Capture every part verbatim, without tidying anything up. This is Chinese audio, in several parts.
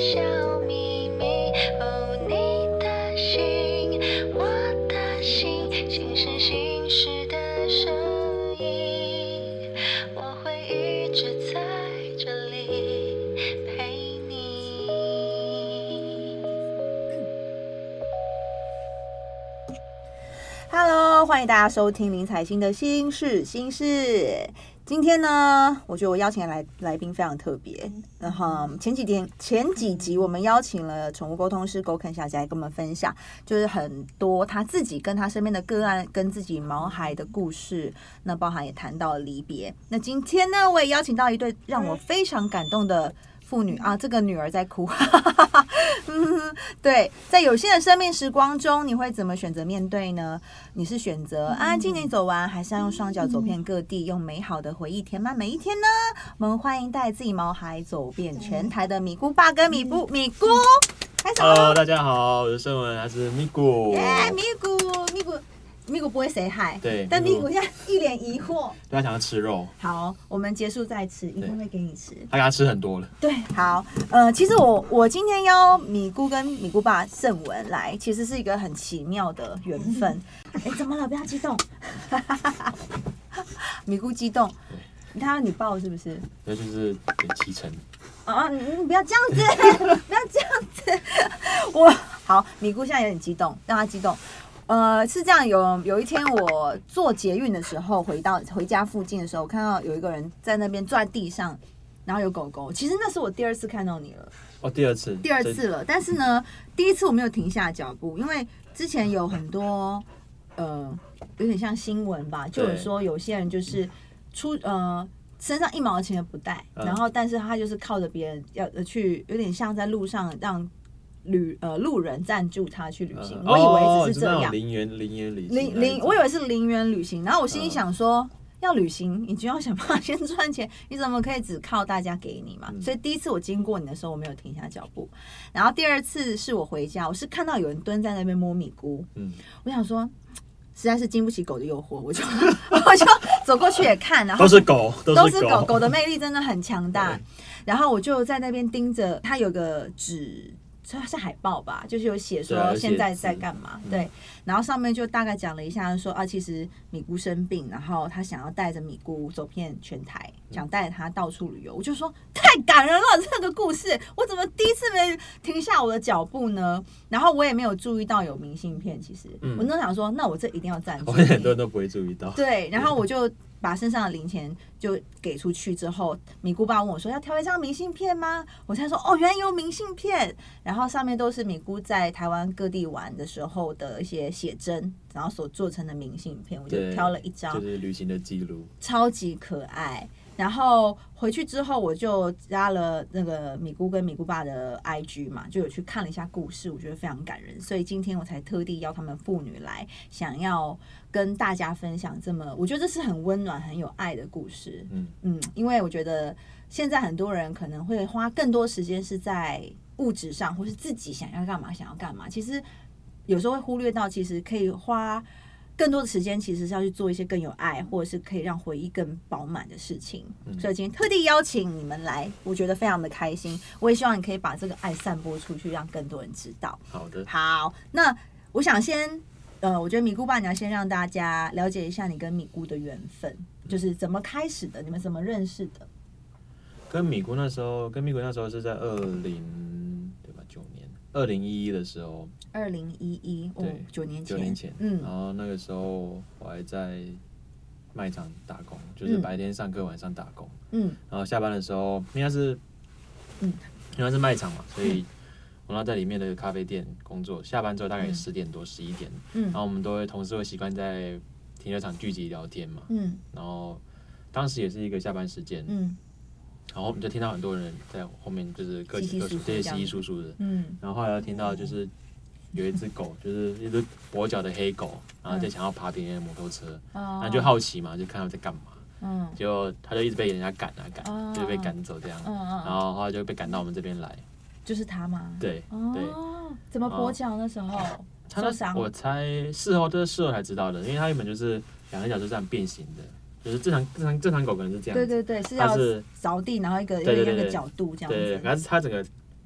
小秘密，哦，你的心，我的心，心是心事的声音，我会一直在这里陪你。 Hello， 欢迎大家收听林采欣的心事心事。今天呢，我觉得我邀请的来来宾非常特别。然后前几天前几集我们邀请了宠物沟通师狗肯小姐来跟我们分享，就是很多她自己跟她身边的个案跟自己毛孩的故事，那包含也谈到了离别。那今天呢，我也邀请到一对让我非常感动的妇女啊，这个女儿在哭。嗯，对，在有限的生命时光中，你会怎么选择面对呢？你是选择安安静静走完，还是要用双脚走遍各地，用美好的回忆填满每一天呢？我们欢迎带自己毛孩走遍全台的米姑爸跟米姑米姑。 Hello， 大家好，我是盛文，他是咪咕。 耶，米姑米姑。咪咕不会谁害， 对， 但咪咕现在一脸疑惑， 对他想要吃肉。 好，我们结束再吃，一定会给你吃。 他给他吃很多了。 对，好，呃，其实我我今天邀米姑跟米姑爸盛文来，其实是一个很奇妙的缘分。哎、嗯，怎么了？不要激动，米姑激动，他要你抱是不是？ 那就是七成。 啊，你你不要这样子，不要这样子。我好，米姑现在有点激动，让他激动。呃，是这样，有有一天我坐捷运的时候，回到回家附近的时候，看到有一个人在那边坐在地上，然后有狗狗。其实那是我第二次看到你了。 哦，第二次， 第二次了。但是呢，第一次我没有停下脚步，因为之前有很多呃，有点像新闻吧，就有说有些人就是出呃身上一毛钱都不带，嗯、然后但是他就是靠着别人要去，有点像在路上让。旅呃路人赞助他去旅行， 呃、 我以为只是这样。 零元零元旅行， 零零，我以为是零元旅行。然后我心里想说，呃、要旅行，你就要想办法先赚钱，你怎么可以只靠大家给你嘛？嗯、所以第一次我经过你的时候，我没有停下脚步。然后第二次是我回家，我是看到有人蹲在那边摸米菇，嗯，我想说。实在是经不起狗的诱惑，我就我就走过去也看，然后都是狗， 都是狗，狗的魅力真的很强大。然后我就在那边盯着，它有个纸。是海报吧，就是有写说现在在干嘛，对, 对，然后上面就大概讲了一下说啊，其实米姑生病，然后他想要带着米姑走遍全台，想带着他到处旅游。我就说太感人了，这个故事我怎么第一次没停下我的脚步呢？然后我也没有注意到有明信片，其实、嗯、我那想说，那我这一定要赞助。 我很多人都不会注意到。 对，然后我就把身上的零钱就给出去之后，米姑爸问我说要挑一张明信片吗？我才说哦，原来有明信片，然后上面都是米姑在台湾各地玩的时候的一些写真，然后所做成的明信片，我就挑了一张， 就是旅行的记录， 超级可爱。然后回去之后，我就加了那个米姑跟米姑爸的 I G 嘛，就有去看了一下故事，我觉得非常感人，所以今天我才特地邀他们父女来，想要跟大家分享这么，我觉得这是很温暖、很有爱的故事。嗯嗯，因为我觉得现在很多人可能会花更多时间是在物质上，或是自己想要干嘛、想要干嘛，其实有时候会忽略到，其实可以花。更多的时间其实是要去做一些更有爱，或者是可以让回忆更饱满的事情。嗯、所以今天特地邀请你们来，我觉得非常的开心。我也希望你可以把这个爱散播出去，让更多人知道。 好的， 好。那我想先，呃，我觉得米姑爸你要先让大家了解一下你跟米姑的缘分，就是怎么开始的，你们怎么认识的？ 跟米姑那时候，跟米姑那时候是在二零对吧？九年。二零一一的时候， 二零一一，对，九年前， 九年前，嗯，然后那个时候我还在卖场打工，就是白天上课，晚上打工，嗯，然后下班的时候，应该是，嗯，因为是卖场嘛，所以我那在里面的咖啡店工作，下班之后大概十点多、十一点，嗯，然后我们都会同事会习惯在停车场聚集聊天嘛，嗯，然后当时也是一个下班时间，嗯。然后我们就听到很多人在后面就是各各这些稀稀疏疏的，嗯，然后后来又听到就是有一只狗，就是一只跛脚的黑狗，然后就想要爬别人的摩托车，嗯、然后就好奇嘛，就看他在干嘛，嗯，结果他就一直被人家赶啊赶，嗯、就被赶走这样，嗯、然后后来就被赶到我们这边来， 就是他吗？ 对， 哦、对，怎么跛脚那时候？受伤？ 我猜事后，这是事后才知道的，因为他原本就是两个脚就这样变形的。就是正常正常正常狗可能是这样子， 对对对，是要着地，然后一个一个角度这样子。 对，可是它整个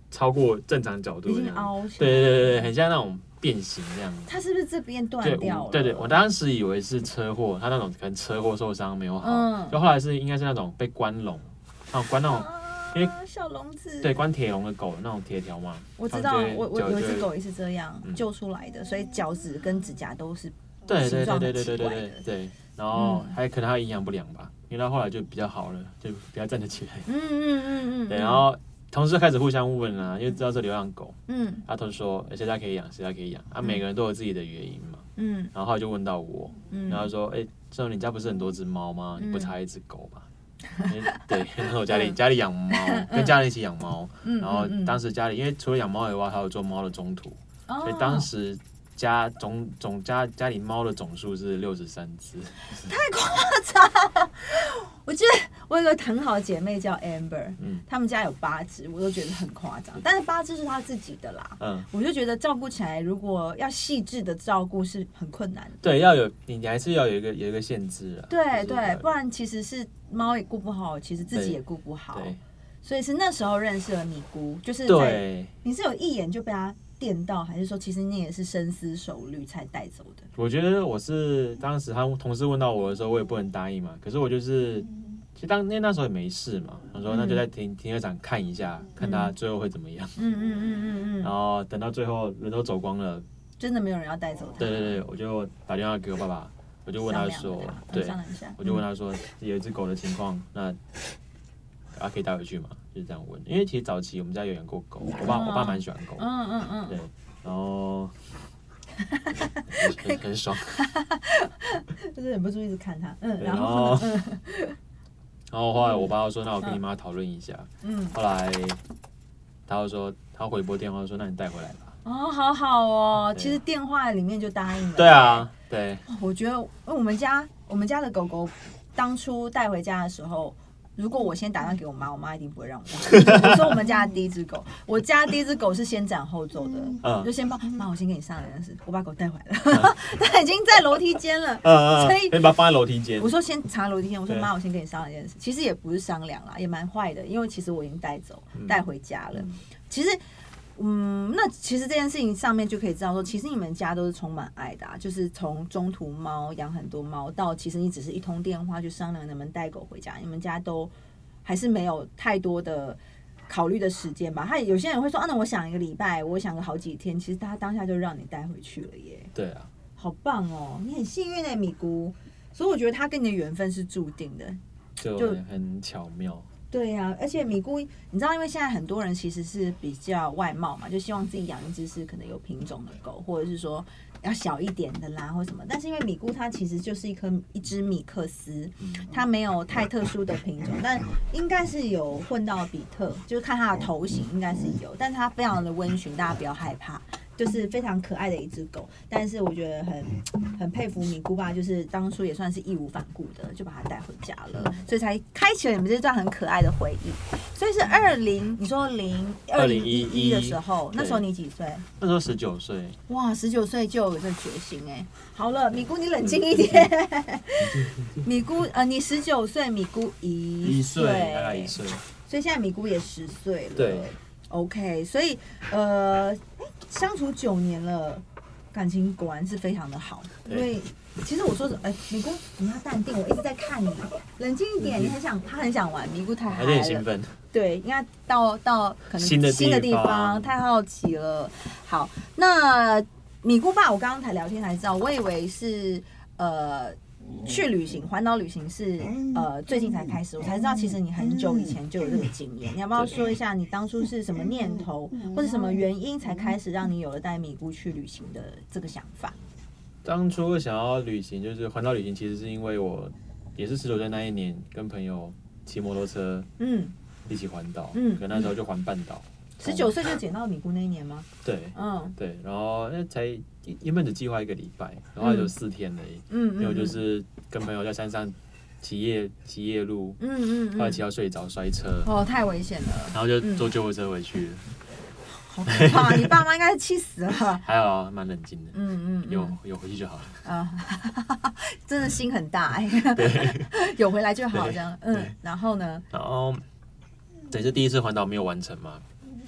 超过正常角度， 已经凹起来， 对对对对，很像那种变形这样子。 它是不是这边断掉了？ 对对对，我当时以为是车祸，他那种可能车祸受伤没有好，嗯，就后来是应该是那种被关笼，那种关那种。啊因为小笼子对关铁笼的狗那种铁条嘛， 我知道，我我有一只狗也是这样、嗯、救出来的，所以脚趾跟指甲都是对对对对对对对对对，然后还可能它营养不良吧，因为它后来就比较好了，就比较站得起来。嗯嗯嗯嗯，对，然后同事开始互相问啊，因为知道是流浪狗，嗯，他都说谁家可以养，谁家可以养，啊，每个人都有自己的原因嘛，嗯，然后后来就问到我，嗯，然后说，哎，这种你家不是很多只猫吗？你不差一只狗吗？对，那时候家里家里养猫，跟家人一起养猫，然后当时家里因为除了养猫以外，还有做猫的中途，所以当时家总总家家里猫的总数是六十三只， 太夸张了！我记得我有个很好的姐妹叫 Amber， 嗯，他们家有八只，我都觉得很夸张，但是八只是她自己的啦，嗯，我就觉得照顾起来，如果要细致的照顾是很困难的， 对，要有你还是要有一个有一个限制啊， 对对，不然其实是猫也顾不好，其实自己也顾不好，所以是那时候认识了米姑，就是在你是有一眼就被他电到，还是说其实你也是深思熟虑才带走的？ 我觉得我是当时他同事问到我的时候，我也不能答应嘛。可是我就是，其实当那那时候也没事嘛，我说那就在停停车场看一下，看他最后会怎么样。嗯嗯嗯嗯嗯。然后等到最后人都走光了， 真的没有人要带走他。 对对对，我就打电话给我爸爸，我就问他说，对，我就问他说有一只狗的情况，那啊可以带回去吗？就是这样问，因为其实早期我们家有养过狗，我爸我爸蛮喜欢狗，嗯嗯嗯，对，然后很很爽， 就是忍不住一直看他，嗯，然后呢， 然后后来我爸说，那我跟你妈讨论一下，嗯，后来他就说他回拨电话说，那你带回来吧。 哦，好好哦，其实电话里面就答应了。 对啊，对。 我觉得，因为我们家我们家的狗狗当初带回家的时候。如果我先打电话给我妈，我妈一定不会让我带。我说我们家的第一只狗，我家第一只狗是先斩后奏的，嗯、就先帮妈，我先给你上来的事，我把狗带回来了，它已经在楼梯间了， 嗯、所以可以把它放在楼梯间。 我说先查楼梯间，我说妈，我先给你商量一件事，其实也不是商量啦，也蛮坏的，因为其实我已经带走带回家了，嗯、其实。嗯，那其实这件事情上面就可以知道说，其实你们家都是充满爱的啊，就是从中途猫养很多猫，到其实你只是一通电话去商量能不能带狗回家，你们家都还是没有太多的考虑的时间吧。他有些人会说啊，那我想一个礼拜，我想个好几天，其实他当下就让你带回去了耶。 对啊， 好棒哦，你很幸运的米姑，所以我觉得他跟你的缘分是注定的， 就很巧妙。 对呀、啊，而且米姑，你知道，因为现在很多人其实是比较外貌嘛，就希望自己养一只是可能有品种的狗，或者是说要小一点的啦，或什么。但是因为米姑它其实就是一颗一只米克斯，它没有太特殊的品种，但应该是有混到比特，就是看它的头型应该是有，但是它非常的温驯，大家不要害怕。就是非常可爱的一只狗，但是我觉得很很佩服米姑爸，就是当初也算是义无反顾的就把它带回家了，所以才开启了你们这段很可爱的回忆。所以是二零，你说零二零一一的时候，那时候你几岁？ 那时候十九岁。 哇，十九岁就有这决心哎、欸！好了，米姑你冷静一点。米姑呃，你十九岁，米姑一岁， 大概一岁， 所以现在米姑也十岁了。 对。 OK， 所以呃，相处九年了，感情果然是非常的好。因为其实我说，哎、欸，米姑你要淡定，我一直在看你，冷静一点。你很想，他很想玩，米姑太嗨了， 有点兴奋。 对，应该到到可能新的新的地方，太好奇了。好，那米姑爸，我刚刚才聊天才知道，我以为是呃。去旅行，环岛旅行是呃最近才开始，我才知道其实你很久以前就有这个经验。你要不要说一下你当初是什么念头，或是什么原因才开始让你有了带米姑去旅行的这个想法？ 当初想要旅行，就是环岛旅行，其实是因为我也是十九岁那一年跟朋友骑摩托车，嗯，一起环岛，嗯，可那时候就环半岛。 十九岁就捡到米姑那一年吗？ 对，嗯，对，然后那才原本只计划一个礼拜，然后有四天而已，嗯，因为我就是跟朋友在山上骑夜骑夜路，嗯嗯，后来骑到睡着摔车， 哦，太危险了， 然后就坐救护车回去了， 好可怕！你爸妈应该是气死了， 还好啊，蛮冷静的，嗯嗯，有有回去就好了，啊， 真的心很大哎，对，有回来就好这样，嗯，然后呢？ 然后这是第一次环岛没有完成嘛。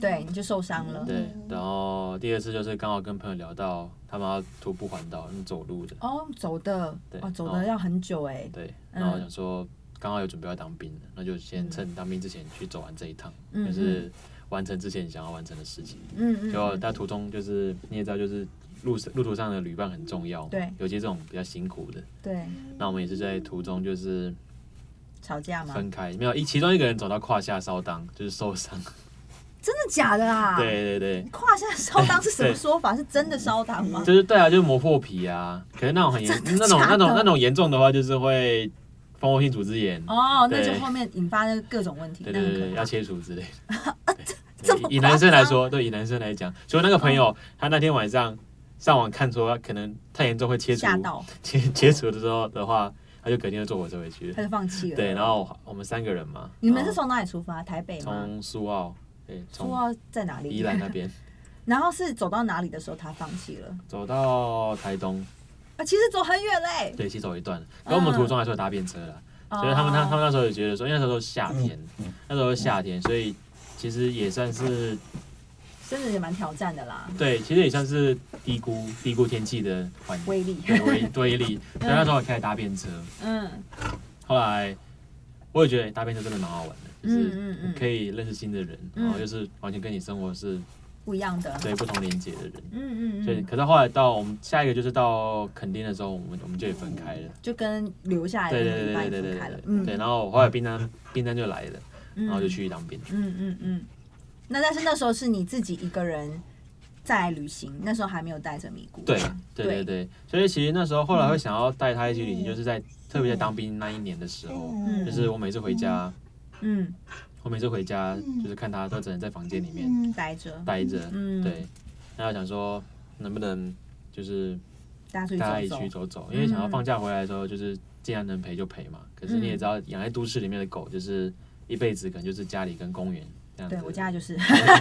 对，你就受伤了。 对，然后第二次就是刚好跟朋友聊到，他们要徒步环岛，走路的。 哦，走的， 对， 哦，走的要很久哎。 对，然后我想说，刚好有准备要当兵的，那就先趁当兵之前去走完这一趟，嗯、就是完成之前想要完成的事情。嗯嗯。结果在途中就是你也知道，就是路路途上的旅伴很重要。 对。 尤其这种比较辛苦的。 对。 那我们也是在途中就是吵架吗？ 分开，没有一其中一个人走到胯下烧裆，就是受伤。 真的假的啊？ 对对对。 胯下烧裆是什么说法？是真的烧裆吗？ 就是对啊，就是磨破皮啊。可是那种很严，那种那种那种严重的话，就是会蜂窝性组织炎。 哦，那就后面引发的各种问题。 对对对，要切除之类的。这么以男生来说，对以男生来讲，所以那个朋友、哦、他那天晚上上网看说，可能太严重会切除，切切除的时候的话。他就隔天就坐火车回去了， 他就放弃了。 对，然后我们三个人嘛。 你们是从哪里出发？台北吗？ 从苏澳，对， 苏澳在哪里？ 宜兰那边。 然后是走到哪里的时候，他放弃了？ 走到台东。 啊，其实走很远嘞。 对，其实走一段。然后我们途中还是有搭便车啦，嗯、所以他们他他们那时候也觉得说，因为那时候是夏天，那时候是夏天，所以其实也算是。 真的也蛮挑战的啦。 对，其实也算是低估低估天气的环威力， 对威威力。所以那时候我开始搭便车，嗯，后来我也觉得搭便车真的蛮好玩的，就是可以认识新的人，嗯、然后就是完全跟你生活是不一样的， 对，不同连结的人， 嗯嗯嗯。 所以，可是后来到我们下一个就是到垦丁的时候，我们我们就也分开了， 就跟留下来的旅伴分开了， 嗯，对。然后后来兵单兵单就来了，然后就去当兵， 嗯嗯嗯。那但是那时候是你自己一个人在旅行，那时候还没有带着咪咕。 对对对对，所以其实那时候后来会想要带他一起旅行，就是在特别在当兵那一年的时候，嗯、就是我每次回家，嗯，我每次回家就是看他都只能在房间里面待着待着，嗯，对。然后想说能不能就是大家一起去走走，因为想要放假回来的时候就是尽量能陪就陪嘛。可是你也知道，养在都市里面的狗就是一辈子可能就是家里跟公园。 对，我家就是，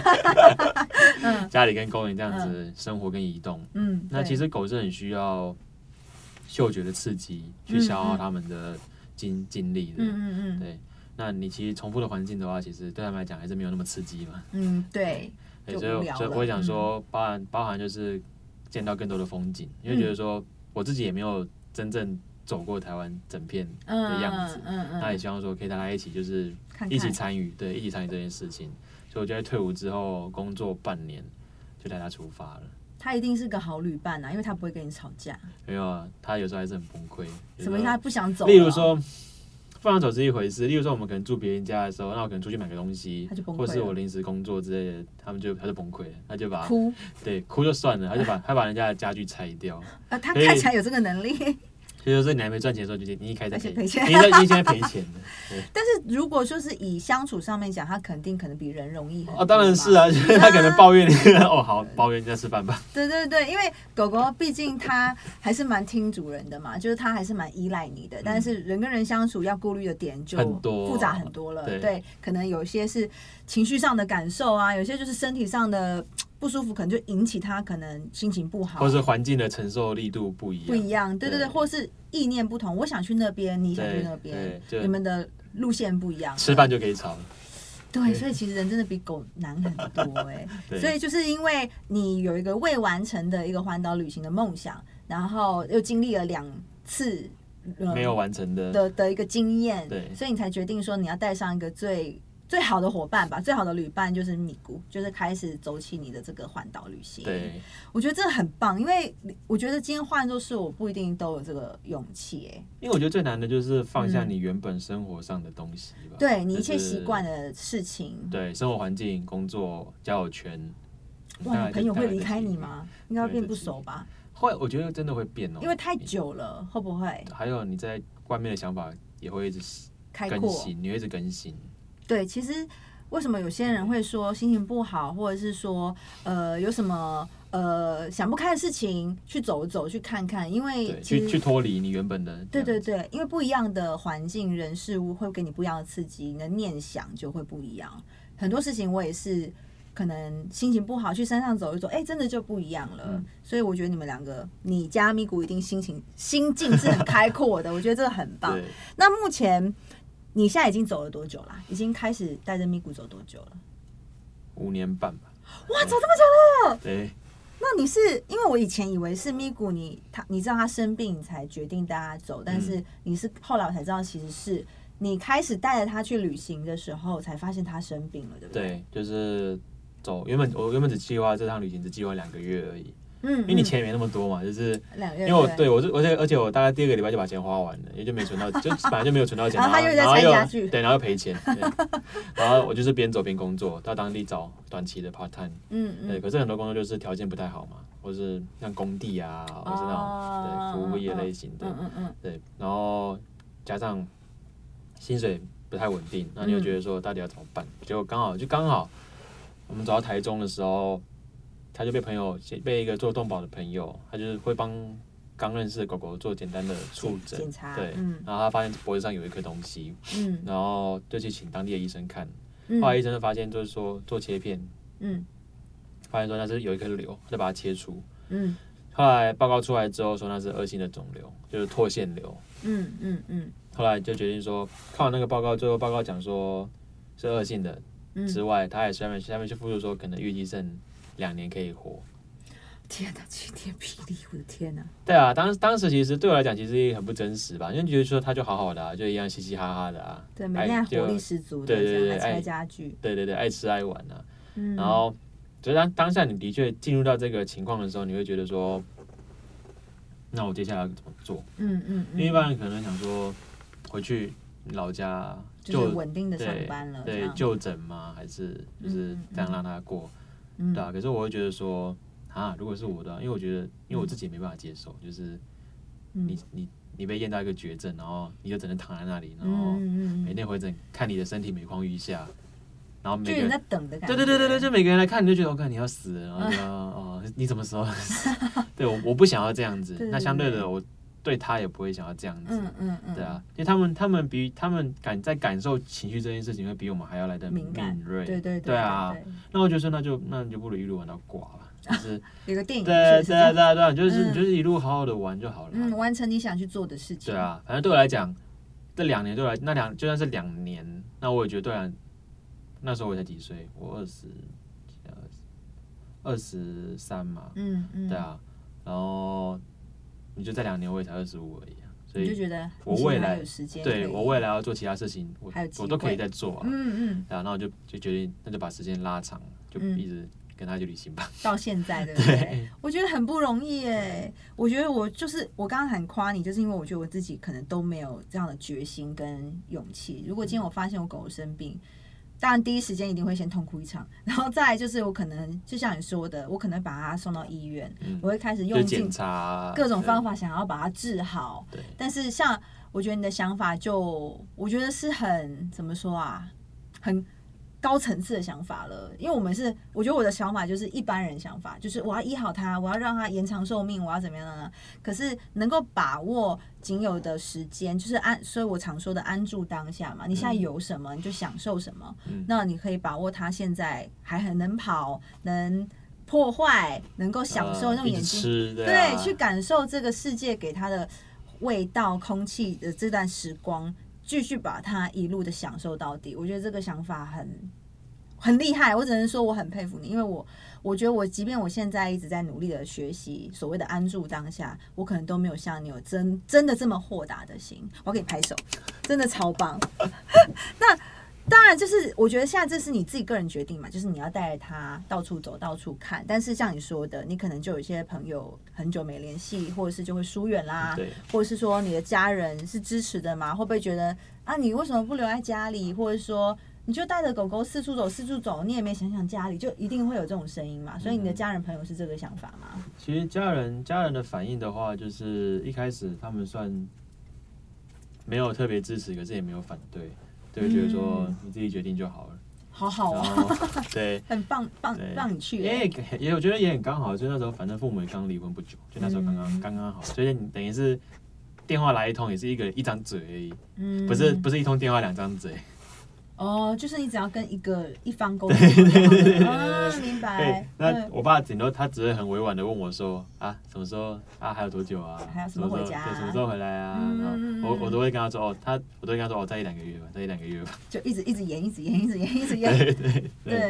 家里跟公园这样子生活跟移动，嗯，那其实狗是很需要嗅觉的刺激去消耗他们的精精力的，嗯嗯嗯，对。那你其实重复的环境的话，其实对他们来讲还是没有那么刺激嘛， 嗯，对， 对，所以所以我会讲说，包含包含就是见到更多的风景，因为觉得说我自己也没有真正走过台湾整片的样子，嗯嗯，那也希望说可以大家一起就是一起参与，对，一起参与这件事情。所以我就在退伍之后工作半年，就带他出发了。 他一定是个好旅伴啊，因为他不会跟你吵架。 没有啊，他有时候还是很崩溃。 什么意思？他不想走？ 例如说，不想走是一回事。例如说，我们可能住别人家的时候，那我可能出去买个东西， 他就崩溃了， 或是我临时工作之类的，他们就他就崩溃了，他就把哭， 对，哭就算了，他就把他把人家的家具拆掉。 啊，他看起来有这个能力。 所以就是你还没赚钱的时候，就你一开始赔钱， 你你现在赔钱的。 但是如果就是以相处上面讲，他肯定可能比人容易很多。 哦，当然是啊，就是他可能抱怨你，哦，好，抱怨你在吃饭吧。 对对对，因为狗狗毕竟它还是蛮听主人的嘛，就是它还是蛮依赖你的。嗯、但是人跟人相处要顾虑的点就复杂很多了。 对, 对，可能有些是情绪上的感受啊，有些就是身体上的不舒服，可能就引起他可能心情不好， 或是环境的承受力度不一样。 不一样，对对对，或是意念不同，我想去那边，你想去那边，你们的路线不一样， 吃饭就可以吵了。 对，所以其实人真的比狗难很多哎、欸。所以就是因为你有一个未完成的一个环岛旅行的梦想，然后又经历了两次、 呃、没有完成的的的一个经验， 对， 所以你才决定说你要带上一个最。最好的伙伴吧，最好的旅伴就是咪咕，就是开始走起你的这个环岛旅行。 对， 我觉得这很棒，因为我觉得今天换作是我，不一定都有这个勇气哎。 因为我觉得最难的就是放下你原本生活上的东西吧， 嗯、对你一切习惯的事情， 就是、对生活环境、工作、交友圈。 哇，你朋友会离开你吗？应该会变不熟吧？ 会，我觉得真的会变哦， 因为太久了，会不会？ 还有你在外面的想法也会一直更新，你会一直更新。 对，其实为什么有些人会说心情不好，或者是说呃有什么呃想不开的事情，去走走，去看看，因为去去脱离你原本的。 对对对，因为不一样的环境、人、事物会给你不一样的刺激，你的念想就会不一样。很多事情我也是可能心情不好，去山上走一走，哎、欸，真的就不一样了。嗯、所以我觉得你们两个，你加咪咕一定心情心境是很开阔的，我觉得这个很棒。那目前。你现在已经走了多久啦？已经开始带着咪咕走多久了？ 五年半吧。 哇，走这么久了。 对。 那你是因为我以前以为是咪咕你他你知道他生病你才决定带他走，但是你是后来我才知道，其实是你开始带着他去旅行的时候才发现他生病了，对不对？ 对，就是走原本我原本只计划这趟旅行只计划两个月而已。 嗯， 因为你钱也没那么多嘛，就是两月， 因为我对我就而且而且我大概第二个礼拜就把钱花完了，也就没存到，就本来就没有存到钱， 然后他又在拆家具， 对，然后又赔钱，然后我就是边走边工作，到当地找短期的 part time， 嗯嗯，对，可是很多工作就是条件不太好嘛，或是像工地啊，或是那种、哦、对服务业类型的，嗯嗯嗯，对，然后加上薪水不太稳定，那你就觉得说到底要怎么办？结果刚好就刚好我们走到台中的时候。他就被朋友被一个做动保的朋友，他就是会帮刚认识的狗狗做简单的触诊， 检查， 对、 嗯， 然后他发现脖子上有一颗东西，嗯，然后就去请当地的医生看， 嗯、 后来医生就发现就是说做切片， 嗯， 发现说那是有一颗瘤，就把它切除， 嗯， 后来报告出来之后说那是恶性的肿瘤，就是唾腺瘤， 嗯嗯嗯， 后来就决定说看完那个报告，最后报告讲说是恶性的、嗯、之外，他也下面下面去附注说可能预计剩两年可以活。 天哪，晴天霹雳！我的天哪！ 对啊，当当时其实对我来讲，其实也很不真实吧，因为觉得说他就好好的啊，就一样嘻嘻哈哈的啊， 对，每天活力十足的， 对对对， 还拆家具， 对对对，爱吃爱玩啊。嗯、然后，所以当当下你的确进入到这个情况的时候，你会觉得说，那我接下来要怎么做？嗯嗯，因为一般人可能想说回去老家就是稳定的上班了， 对，就诊吗？还是就是这样让他过？嗯、对啊，可是我会觉得说。啊，如果是我的，因为我觉得，因为我自己也没办法接受，就是你你你被验到一个绝症，然后你就只能躺在那里，然后每天回诊看你的身体每况愈下，然后每个人就在等的感觉， 对对对对对，就每个人来看你就觉得我看你要死了，然后就哦你什么时候死？对我我不想要这样子，那相对的我对他也不会想要这样子，嗯嗯嗯，对啊，因为他们他们比他们感在感受情绪这件事情会比我们还要来的敏锐， 对对对啊，那我就说那就那你就不如一路玩到挂了。就是有个电影， 对对对对对，就是你就是一路好好的玩就好了， 嗯，完成你想去做的事情。 对啊，反正对我来讲，这两年对我来那两就算是两年，那我也觉得对啊，那时候我才几岁，我二十二十三嘛，嗯嗯，对啊，然后你就在两年，我也才二十五而已啊，所以就觉得我未来有时间， 对我未来要做其他事情，我我都可以再做啊， 嗯嗯， 然后那我就就决定那就把时间拉长，就一直。跟他去旅行吧， 到现在对不对？对，我觉得很不容易耶。我觉得我就是我刚刚很夸你，就是因为我觉得我自己可能都没有这样的决心跟勇气。如果今天我发现我狗生病，当然第一时间一定会先痛哭一场，然后再来就是我可能就像你说的，我可能把它送到医院，嗯、我会开始用尽各种方法想要把它治好。对，但是像我觉得你的想法就，我觉得是很怎么说啊，很。高层次的想法了，因为我们是，我觉得我的想法就是一般人想法，就是我要医好它，我要让它延长寿命，我要怎么样呢？可是能够把握仅有的时间，就是安，所以我常说的安住当下嘛。你现在有什么，你就享受什么。嗯、那你可以把握它现在还很能跑，能破坏，能够享受那种眼睛， 对、 啊，对，去感受这个世界给它的味道、空气的这段时光。继续把它一路的享受到底，我觉得这个想法很很厉害，我只能说我很佩服你，因为我我觉得我即便我现在一直在努力的学习所谓的安住当下，我可能都没有像你有真真的这么豁达的心，我要给你拍手，真的超棒。那当然就是我觉得现在这是你自己个人决定嘛，就是你要带着他到处走到处看，但是像你说的，你可能就有一些朋友很久没联系，或者是就会疏远啦，或者是说你的家人是支持的嘛，会不会觉得啊你为什么不留在家里，或者说你就带着狗狗四处走四处走，你也没想想家里，就一定会有这种声音嘛，所以你的家人朋友是这个想法吗？ 其实家人家人的反应的话，就是一开始他们算没有特别支持，可是也没有反对，就会觉得说你自己决定就好了， 好好啊， 对， 很棒棒让你去， 也也我觉得也很刚好，就那时候反正父母也刚离婚不久，就那时候刚刚刚刚好，所以你等于是电话来一通也是一个一张嘴而已，嗯，不是不是一通电话两张嘴。 哦，就是你只要跟一个一方沟通就好了，啊，明白。 那我爸顶多他只会很委婉的问我说啊，什么时候啊，还有多久啊？ 还有什么回家、啊？ 对，什么时候回来啊？嗯、然后我我都会跟他说哦，他我都会跟他说哦，再一两个月吧，再一两个月吧。 就一直一直延，一直延，一直延，一直延。 对对 对, 對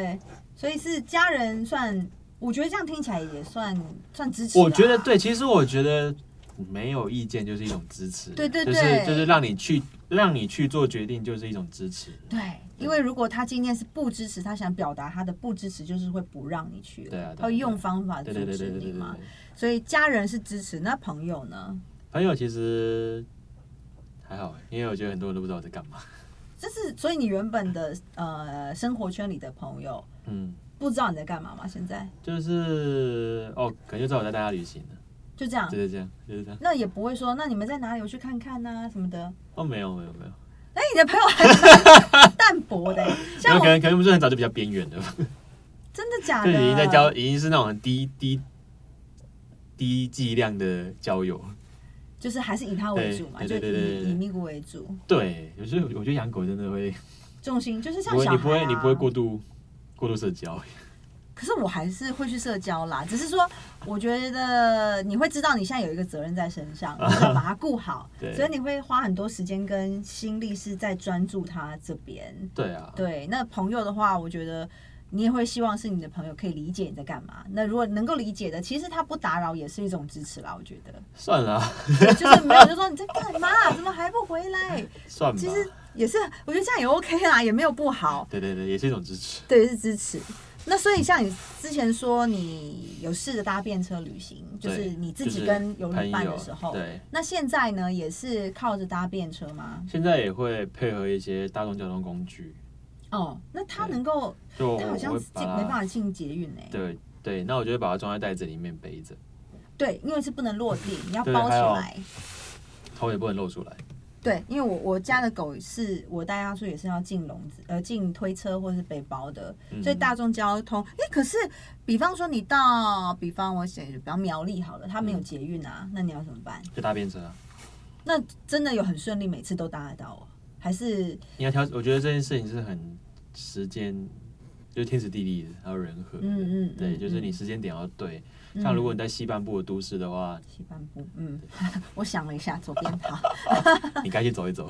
所以是家人算，我觉得这样听起来也算算支持。 我觉得对，其实我觉得没有意见就是一种支持。 对对对， 就是就是让你去让你去做决定，就是一种支持。 对，因为如果他今天是不支持，他想表达他的不支持，就是会不让你去了。 对啊， 他会用方法阻止你嘛。所以家人是支持，那朋友呢？ 朋友其实还好，因为我觉得很多人都不知道我在干嘛。 就是，所以你原本的呃生活圈里的朋友，嗯，不知道你在干嘛吗？现在就是哦，可能就知道我在带他旅行了， 就这样， 就是这样，就是这样。 那也不会说，那你们在哪里？我去看看啊什么的。 哦，没有没有没有。 哎，你的朋友还蛮淡薄的， 像可能可能不是很早就比较边缘的吧。 真的假的？ 就已经在交，已经是那种低低低剂量的交友。 就是还是以他为主嘛，对对对对对，就以以咪咕为主。 对，有时候我觉得养狗真的会重心就是像小孩、啊、 你不会你不会过度过度社交。 可是我还是会去社交啦，只是说我觉得你会知道你现在有一个责任在身上，你要把它顾好，所以你会花很多时间跟心力是在专注他这边。 对啊， 对。那朋友的话，我觉得。你也会希望是你的朋友可以理解你在干嘛。那如果能够理解的，其实他不打扰也是一种支持啦，我觉得。 算了， 就是没有就说你在干嘛，怎么还不回来？ 算吧。 其实也是，我觉得这样也 OK 啦，也没有不好。 对对对，也是一种支持。 对，是支持。那所以像你之前说你有试着搭便车旅行，就是你自己跟有旅伴的时候， 对。 那现在呢，也是靠着搭便车吗？ 现在也会配合一些大众交通工具。 哦，那他能够，他好像进没办法进捷运哎。 对对，那我就会把它装在袋子里面背着。 对，因为是不能落地，你要包起来。 头也不能露出来。 对，因为我我家的狗是我带它出也是要进笼子，呃，进推车或是背包的，嗯、所以大众交通，哎，可是比方说你到，比方我写，比方苗栗好了，它没有捷运啊，嗯、那你要怎么办？ 就搭便车啊。 那真的有很顺利，每次都搭得到哦？还是你要挑？我觉得这件事情是很时间，就是天时地利的，还有人和的。嗯嗯，对，就是你时间点要对。嗯、像如果你在西半部的都市的话， 西半部，嗯，我想了一下，左边好。 你该去走一走。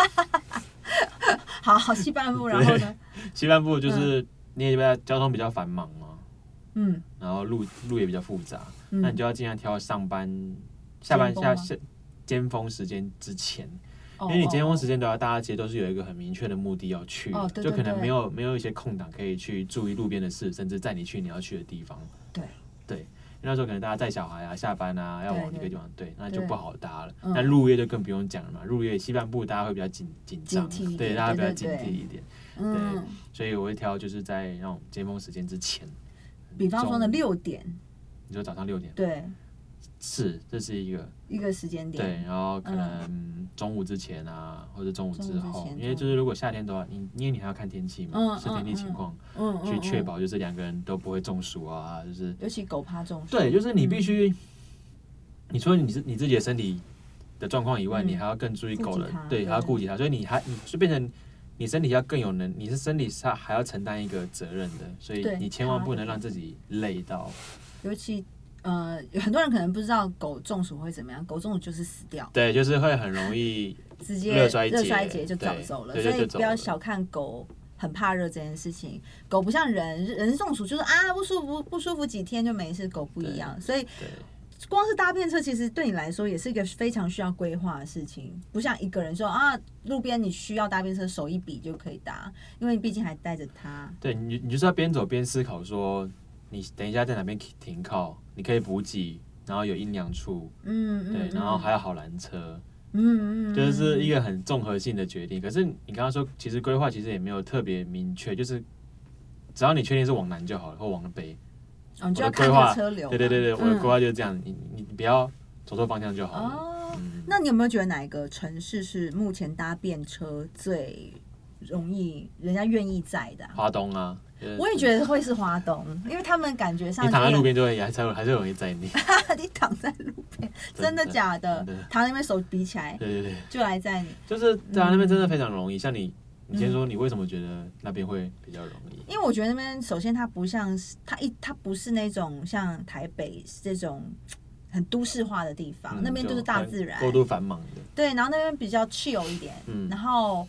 好好，西半部，然后呢？ 西半部就是你也在交通比较繁忙嘛，嗯，然后路路也比较复杂，嗯、那你就要尽量挑上班、下班下下尖峰时间之前。因为你尖峰时间的话，大家其实都是有一个很明确的目的要去，哦、对对对，就可能没有没有一些空档可以去注意路边的事，甚至载你去你要去的地方。 对对，那时候可能大家带小孩啊、下班啊，要往一个地方，对，对那就不好搭了。那入夜就更不用讲了嘛，入夜西半部大家会比较紧紧张，对，大家比较警惕一点。对，對對對所以我会挑就是在那种尖峰时间之前， 比方说呢六点， 你说早上六点， 对。 是，这是一个一个时间点。 对，然后可能中午之前啊，嗯、或者中午之后，因为就是如果夏天的话，你因为你还要看天气嘛，嗯、是天气情况，嗯、去确保就是两个人都不会中暑啊，就是尤其狗怕中暑。 对，就是你必须，嗯、你除了你你自己的身体的状况以外，嗯、你还要更注意狗的，对，还要顾及它，所以你还你就变成你身体要更有能，你是身体上还要承担一个责任的，所以你千万不能让自己累到， 尤其。呃，有很多人可能不知道狗中暑会怎么样，狗中暑就是死掉， 对，就是会很容易直接热衰竭，热衰竭就早走了，所以不要小看狗很怕热这件事情。狗不像人，人中暑就是啊不舒服，不舒服几天就没事，狗不一样，所以光是搭便车其实对你来说也是一个非常需要规划的事情，不像一个人说啊路边你需要搭便车手一比就可以搭，因为你毕竟还带着它。 对，你你就是要边走边思考说。你等一下在哪边停靠？你可以补给，然后有阴凉处，嗯嗯，对，然后还有好拦车，嗯嗯，就是一个很综合性的决定。可是你刚刚说，其实规划其实也没有特别明确，就是只要你确定是往南就好了，或往北。 哦，你就要看那个车流。 对对对对，我的规划就是这样，你你不要走错方向就好了。 哦，嗯、那你有没有觉得哪一个城市是目前搭便车最容易人家愿意载的、啊？ 花东啊。 我也觉得会是花东，因为他们感觉上你躺在路边就会还是还是容易载你。 你躺在路边，真的假的？躺在那边手比起来， 对对对， 就来载你。 就是在那边真的非常容易。嗯、像你，你先说你为什么觉得那边会比较容易？ 因为我觉得那边首先它不像它一它不是那种像台北这种很都市化的地方，嗯、那边都是大自然， 过度繁忙的。 对，然后那边比较 chill 一点，嗯、然后。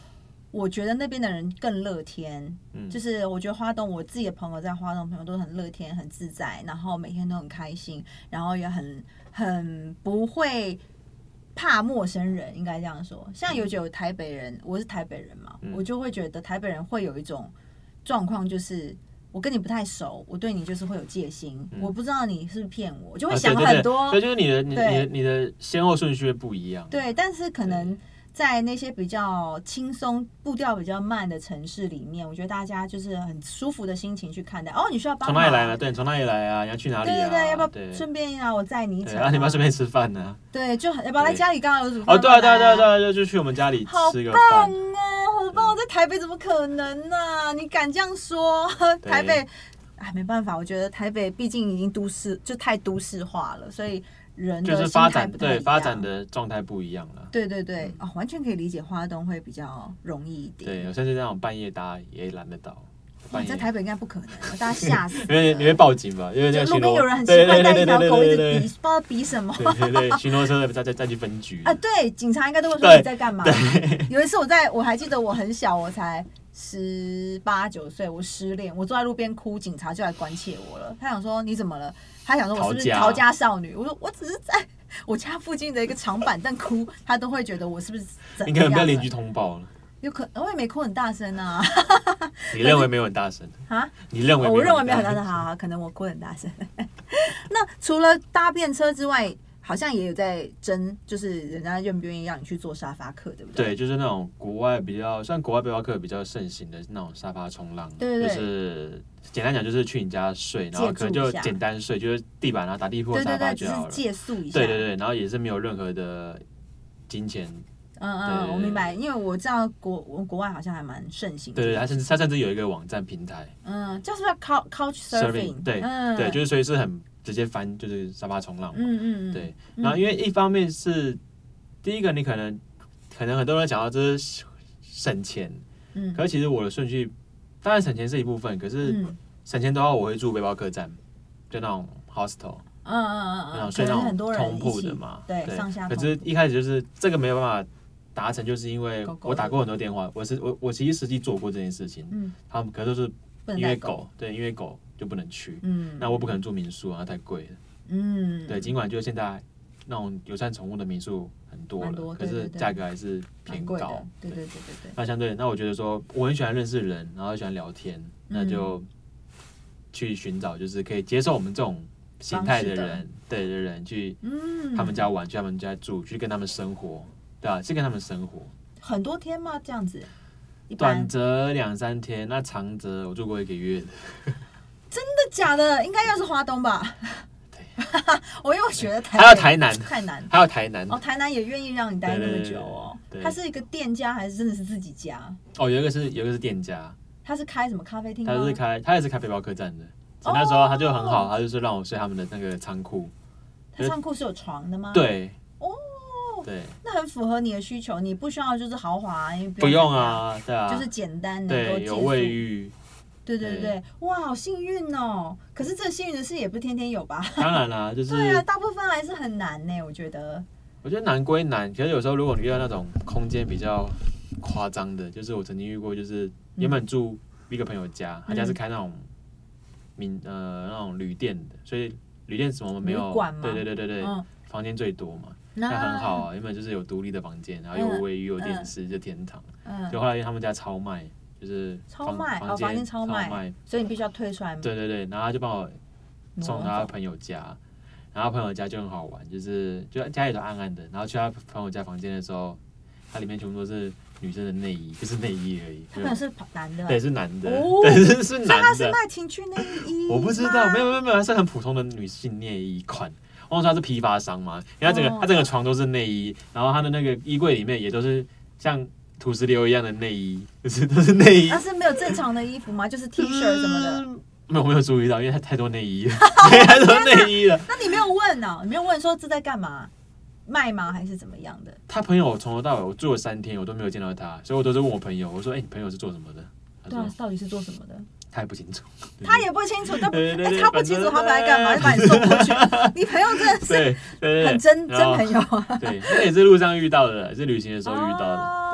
我觉得那边的人更乐天， 嗯， 就是我觉得花东，我自己的朋友在花东朋友都很乐天、很自在，然后每天都很开心，然后也很很不会怕陌生人，应该这样说。像有有台北人，我是台北人嘛，嗯、我就会觉得台北人会有一种状况，就是我跟你不太熟，我对你就是会有戒心，嗯、我不知道你是不是骗我，就会想很多。 啊、对, 对, 对, 对，就是你的你的你的先后顺序会不一样。 对，但是可能。在那些比较轻松、步调比较慢的城市里面，我觉得大家就是很舒服的心情去看待。哦，你需要帮忙？ 从哪里来呢？对，从哪里来啊？你要去哪里啊？ 对对对，要不要顺便啊？我载你一程、啊。 啊，你们要顺便吃饭呢、啊？ 对，就要不要来家里？刚刚有煮饭、 啊。哦，对啊，对啊，对啊，对啊，就就去我们家里吃个饭。 好棒哦，好棒！我在台北怎么可能呢、啊？你敢这样说？台北，哎，没办法，我觉得台北毕竟已经都市，就太都市化了，所以。人的就是发展对发展的状态不一样了， 对对对、嗯哦，完全可以理解花东会比较容易一点。 对，有甚至那种半夜搭也拦得到。 哇，在台北应该不可能，大家吓死。 因为你会报警吧？因为那路边有人很奇怪带一条狗一直比，不知道比什么。 对对对，巡逻车再再再去分局啊，对，警察应该都会说你在干嘛。有一次我在我还记得我很小，我才十八九岁，我失恋，我坐在路边哭，警察就来关切我了。他想说你怎么了？他想说我是不是逃家少女？我说我只是在我家附近的一个长板凳哭，他都会觉得我是不是怎么样？ 你可能被邻居通报了。 有可能我也没哭很大声啊。 你认为没有很大声啊？你认为我认为没有很大声，好好，可能我哭很大声。那除了搭便车之外，好像也有在争，就是人家愿不愿意让你去做沙发客，对不对？ 对，就是那种国外比较，像国外背包客比较盛行的那种沙发冲浪， 对对对， 就是简单讲就是去你家睡，然后可能就简单睡，就是地板啊打地铺的沙发就好了， 对对对，只是借宿一下， 对对对，然后也是没有任何的金钱。 嗯嗯，对对对，我明白，因为我知道国国外好像还蛮盛行的。 对对，它甚至它甚至有一个网站平台， 嗯，叫什么 Couch Surfing， 对、嗯、对，就是所以是很直接翻，就是沙发冲浪嘛， 嗯嗯嗯， 对。然后因为一方面是第一个，你可能可能很多人讲到这是省钱，嗯，可是其实我的顺序当然省钱是一部分，可是省钱的话，我会住背包客栈，就那种 hostel。 嗯嗯嗯嗯， 那种睡那种通铺的嘛， 对，上下。 可是一开始就是这个没有办法达成，就是因为我打过很多电话，我是我我其实实际做过这件事情，嗯，他们可是都是因为狗，对，因为狗就不能去，嗯，那我不可能住民宿啊，太贵了，嗯，对，尽管就现在那种友善宠物的民宿很多了，可是价格还是偏高， 对对对对对。 那相对，那我觉得说我很喜欢认识人，然后喜欢聊天，那就去寻找就是可以接受我们这种形态的人，对的人去他们家玩，去他们家住，去跟他们生活，对啊，去跟他们生活。 很多天吗？这样子？ 短则两三天，那长则我住过一个月的。 真的假的？应该又是花东吧？对，我因为觉得台还有台南， 太难， 还有台南哦，台南也愿意让你待那么久哦。它是一个店家还是真的是自己家？ 哦，有一个是有一个是店家， 他是开什么咖啡厅吗？ 他是开，他也是开背包客栈的。那时候他就很好，他就是让我睡他们的那个仓库。 他仓库是有床的吗？ 对。 哦。对。那很符合你的需求，你不需要就是豪华，因为不用啊，对啊， 就是简单能够对，有卫浴。 对对对，哇，好幸运哦！可是这幸运的事也不是天天有吧？ 当然啦，就是对啊，大部分还是很难呢，我觉得。 我觉得难归难，可是有时候如果你遇到那种空间比较夸张的，就是我曾经遇过，就是原本住一个朋友家，他家是开那种。民呃那种旅店的，所以旅店什么没有，对对对对对，嗯、房间最多嘛，那很好啊，原本就是有独立的房间，然后有卫浴、有电视，就天堂。嗯，就后来他们家超卖，就是超卖，哦，房间超卖，所以你必须要退出来。 对对对，然后他就帮我送到他朋友家，然后朋友家就很好玩，就是就家里都暗暗的，然后去他朋友家房间的时候，它里面全部都是。女生的内衣不是内衣而已， 他可能是男的， 对，是男的，哦、对，是是男的。所以他是卖情趣内衣？ 我不知道，没有没有没有，它是很普通的女性内衣款。我说他是批发商嘛，因为他整个他、哦、整个床都是内衣，然后他的那个衣柜里面也都是像土石流一样的内衣，就是都是内衣。 那是没有正常的衣服吗？就是 T 恤什么的？ 嗯、没有，我没有注意到，因为他太多内衣了，太多内衣了。 那你没有问啊？你没有问说这在干嘛？卖吗？还是怎么样的？ 他朋友从头到尾，我住了三天，我都没有见到他，所以我都是问我朋友，我说：“哎、欸，你朋友是做什么的？” 对啊，到底是做什么的？ 他也不清楚， 他也不清楚，他哎、欸，他不清楚他们来干嘛，就把你送过去。你朋友真的是很真真朋友啊。 对，那也是路上遇到的，也是旅行的时候遇到的。对，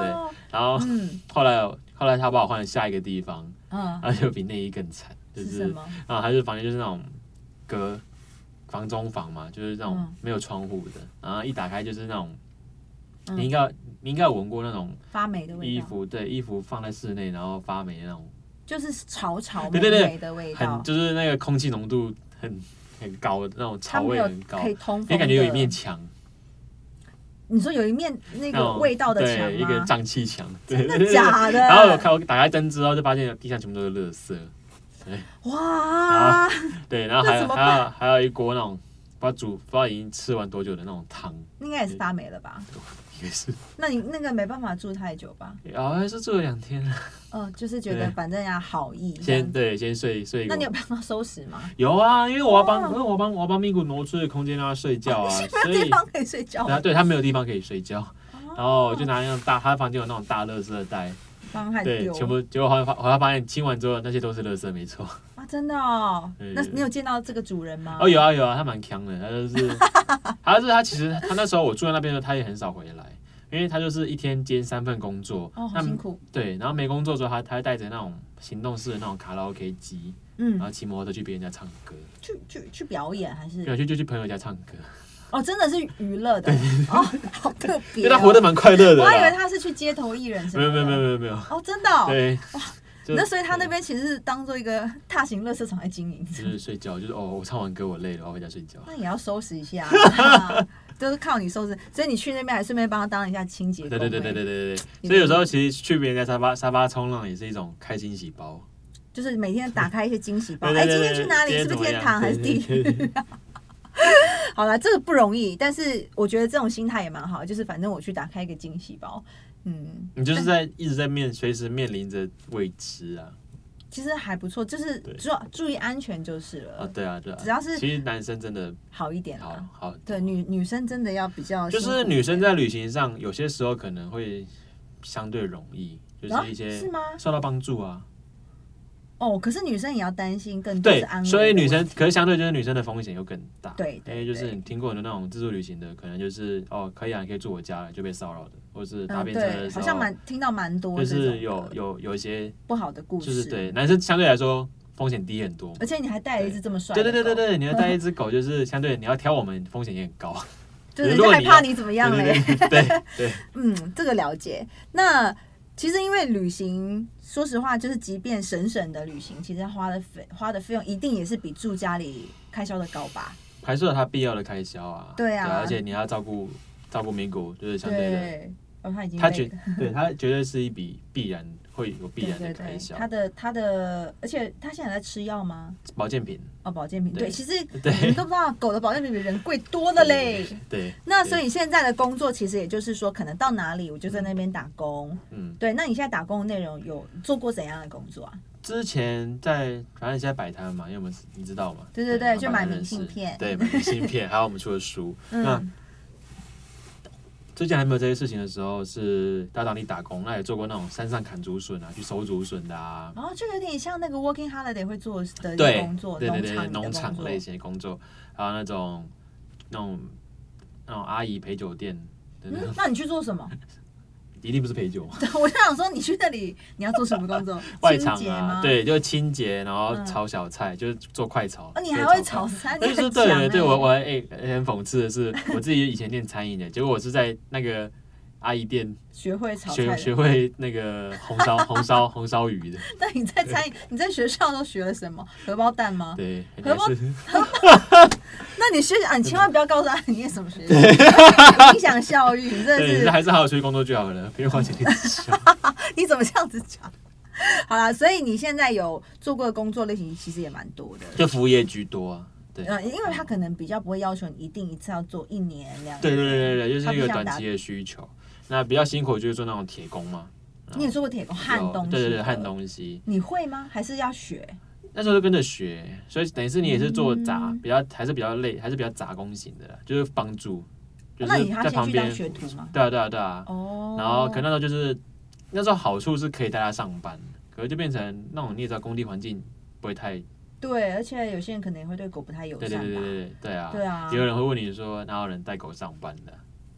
然后、嗯、后来后来他把我换了下一个地方，嗯，然后就比内衣更惨，就是是什么？ 然后他就房间就是那种隔房中房嘛，就是那种没有窗户的，然后一打开就是那种，嗯、你应该你应该有闻过那种发霉的味道， 衣服对衣服放在室内然后发霉的那种， 就是潮潮霉霉的味道， 很就是那个空气浓度很很高的那种潮味很高， 可以通风， 你感觉有一面墙。 你说有一面那个味道的墙吗？ 对，一个瘴气墙， 真的假的？ 然后我看我打开灯之后，就发现地上全部都是垃圾。对， 哇！ 对，然后还有还有还有一锅那种不知道煮不知道已经吃完多久的那种汤， 应该也是发霉了吧？ 也是。 那你那个没办法住太久吧？ 哦，还是住了两天。 嗯、呃，就是觉得反正要好意。 先对，先睡睡。 那你有帮他收拾吗？ 有啊，因为我要帮，因为我帮我要帮咪咕挪出的空间让他睡觉啊， 所以没有地方可以睡觉。 对，他没有地方可以睡觉，然后我就拿那种大，他房间有那种大垃圾袋， 帮他对，全部结果后来后来发现清完之后那些都是垃圾，没错。 啊，真的哦。那你有见到这个主人吗？ 哦，有啊有啊，他蛮强的，他就是，他是他其实他那时候我住在那边的时候，他也很少回来。因为他就是一天兼三份工作， 哦，好辛苦。 对，然后没工作的时候，他他会带着那种行动式的那种卡拉 OK 机，嗯，然后骑摩托车去别人家唱歌， 去去去表演还是？ 对，去就去朋友家唱歌。 哦，真的是娱乐的哦，好特别、哦。 因为他活得蛮快乐的。 我还以为他是去街头艺人什么的。 没有没有没有没有。 哦，真的、哦。 对。 哇，那所以他那边其实是当做一个大型垃圾场来经营。 就是睡觉，就是哦，我唱完歌我累了，我要回家睡觉。 那也要收拾一下。都是靠你收拾，所以你去那边还顺便帮他当一下清洁工。 对对对对对对对。所以有时候其实去别人家沙发沙发冲浪也是一种开惊喜包， 就是每天打开一些惊喜包。哎，今天去哪里？是不是天堂还是地狱？好啦，这个不容易，但是我觉得这种心态也蛮好，就是反正我去打开一个惊喜包，嗯， 你就是在一直在面随时面临着未知啊。 其实还不错，就是注注意安全就是了。 啊，对啊，对啊， 只要是其实男生真的好一点， 好好。 对，女女生真的要比较， 就是女生在旅行上有些时候可能会相对容易，就是一些是吗？ 受到帮助啊。 哦，可是女生也要担心更多是安危， 所以女生可是相对就是女生的风险又更大。 对， 因为就是你听过的那种自助旅行的，可能就是哦可以啊，你可以住我家了就被骚扰的，或是搭便车的时候， 嗯、好像蛮听到蛮多， 就是有有有一些不好的故事， 就是对男生相对来说风险低很多， 而且你还带了一只这么帅的狗， 对对对对对，你要带一只狗，就是相对你要挑我们风险也很高， 就是人家害怕你怎么样嘞？ 对 对, 對, 對， 嗯，这个了解。那其实因为旅行，说实话，就是即便省省的旅行，其实花的费花的费用一定也是比住家里开销的高吧？ 还是有它必要的开销啊。 对啊， 對而且你要照顾照顾咪咕，就是相对的， 对哦，他已经他绝对他绝对是一笔必然会有必然的开销。 他的他的，而且他现在在吃药吗？ 保健品哦，保健品对，其实你们都不知道，狗的保健品比人贵多了嘞。 对， 那所以现在的工作其实也就是说，可能到哪里我就在那边打工。嗯，对。那你现在打工的内容有做过怎样的工作啊？之前在反正你现在摆摊嘛，因为我们你知道嘛？ 对对对，就买明信片， 对，买明信片，还有我们出的书。那之前还没有这些事情的时候，是到当地打工，那也做过那种山上砍竹笋啊，去收竹笋的啊。 然后就有点像那个 Working Holiday 会做的工作， 对对对对，农场类型的工作，还有那种那种那种阿姨陪酒店的那种。 嗯，那你去做什么？ 一定不是陪酒。 我就想说，你去那里你要做什么工作？ 外场啊，对，就是清洁，然后炒小菜，嗯、就是做快炒。 哦，你还会炒菜？你很强对对对，我我哎、欸、很讽刺的是，我自己以前念餐饮的，结果我是在那个阿姨店学会炒菜学学会那个红烧红烧红烧鱼的。 那你在餐饮你在学校都学了什么？荷包蛋吗？ 对， 荷包。那你学啊，你千万不要告诉他你念什么学校，影响教育。你真的是， 还是好好出去工作就好了，不用花钱去直销。 你怎么这样子讲？好啦，所以你现在有做过的工作类型其实也蛮多的， 就服务业居多啊。对， 呃，因为他可能比较不会要求你一定一次要做一年两年。 对对对对，就是一个短期的需求。那比较辛苦就是做那种铁工嘛。 你也做过铁工，焊东西。 对对对，焊东西。 你会吗？还是要学？ 那时候就跟着学，所以等于是你也是做杂，嗯、比较还是比较累，还是比较杂工型的，就是帮助。就是、 那你他先去当学徒吗？ 对啊对啊对啊。哦。然后可那时候就是那时候好处是可以带他上班，可是就变成那种你也知道工地环境不会太。 对，而且有些人可能也会对狗不太友善吧。 对对对对对对啊！ 对啊。 也有人会问你说，哪有人带狗上班的？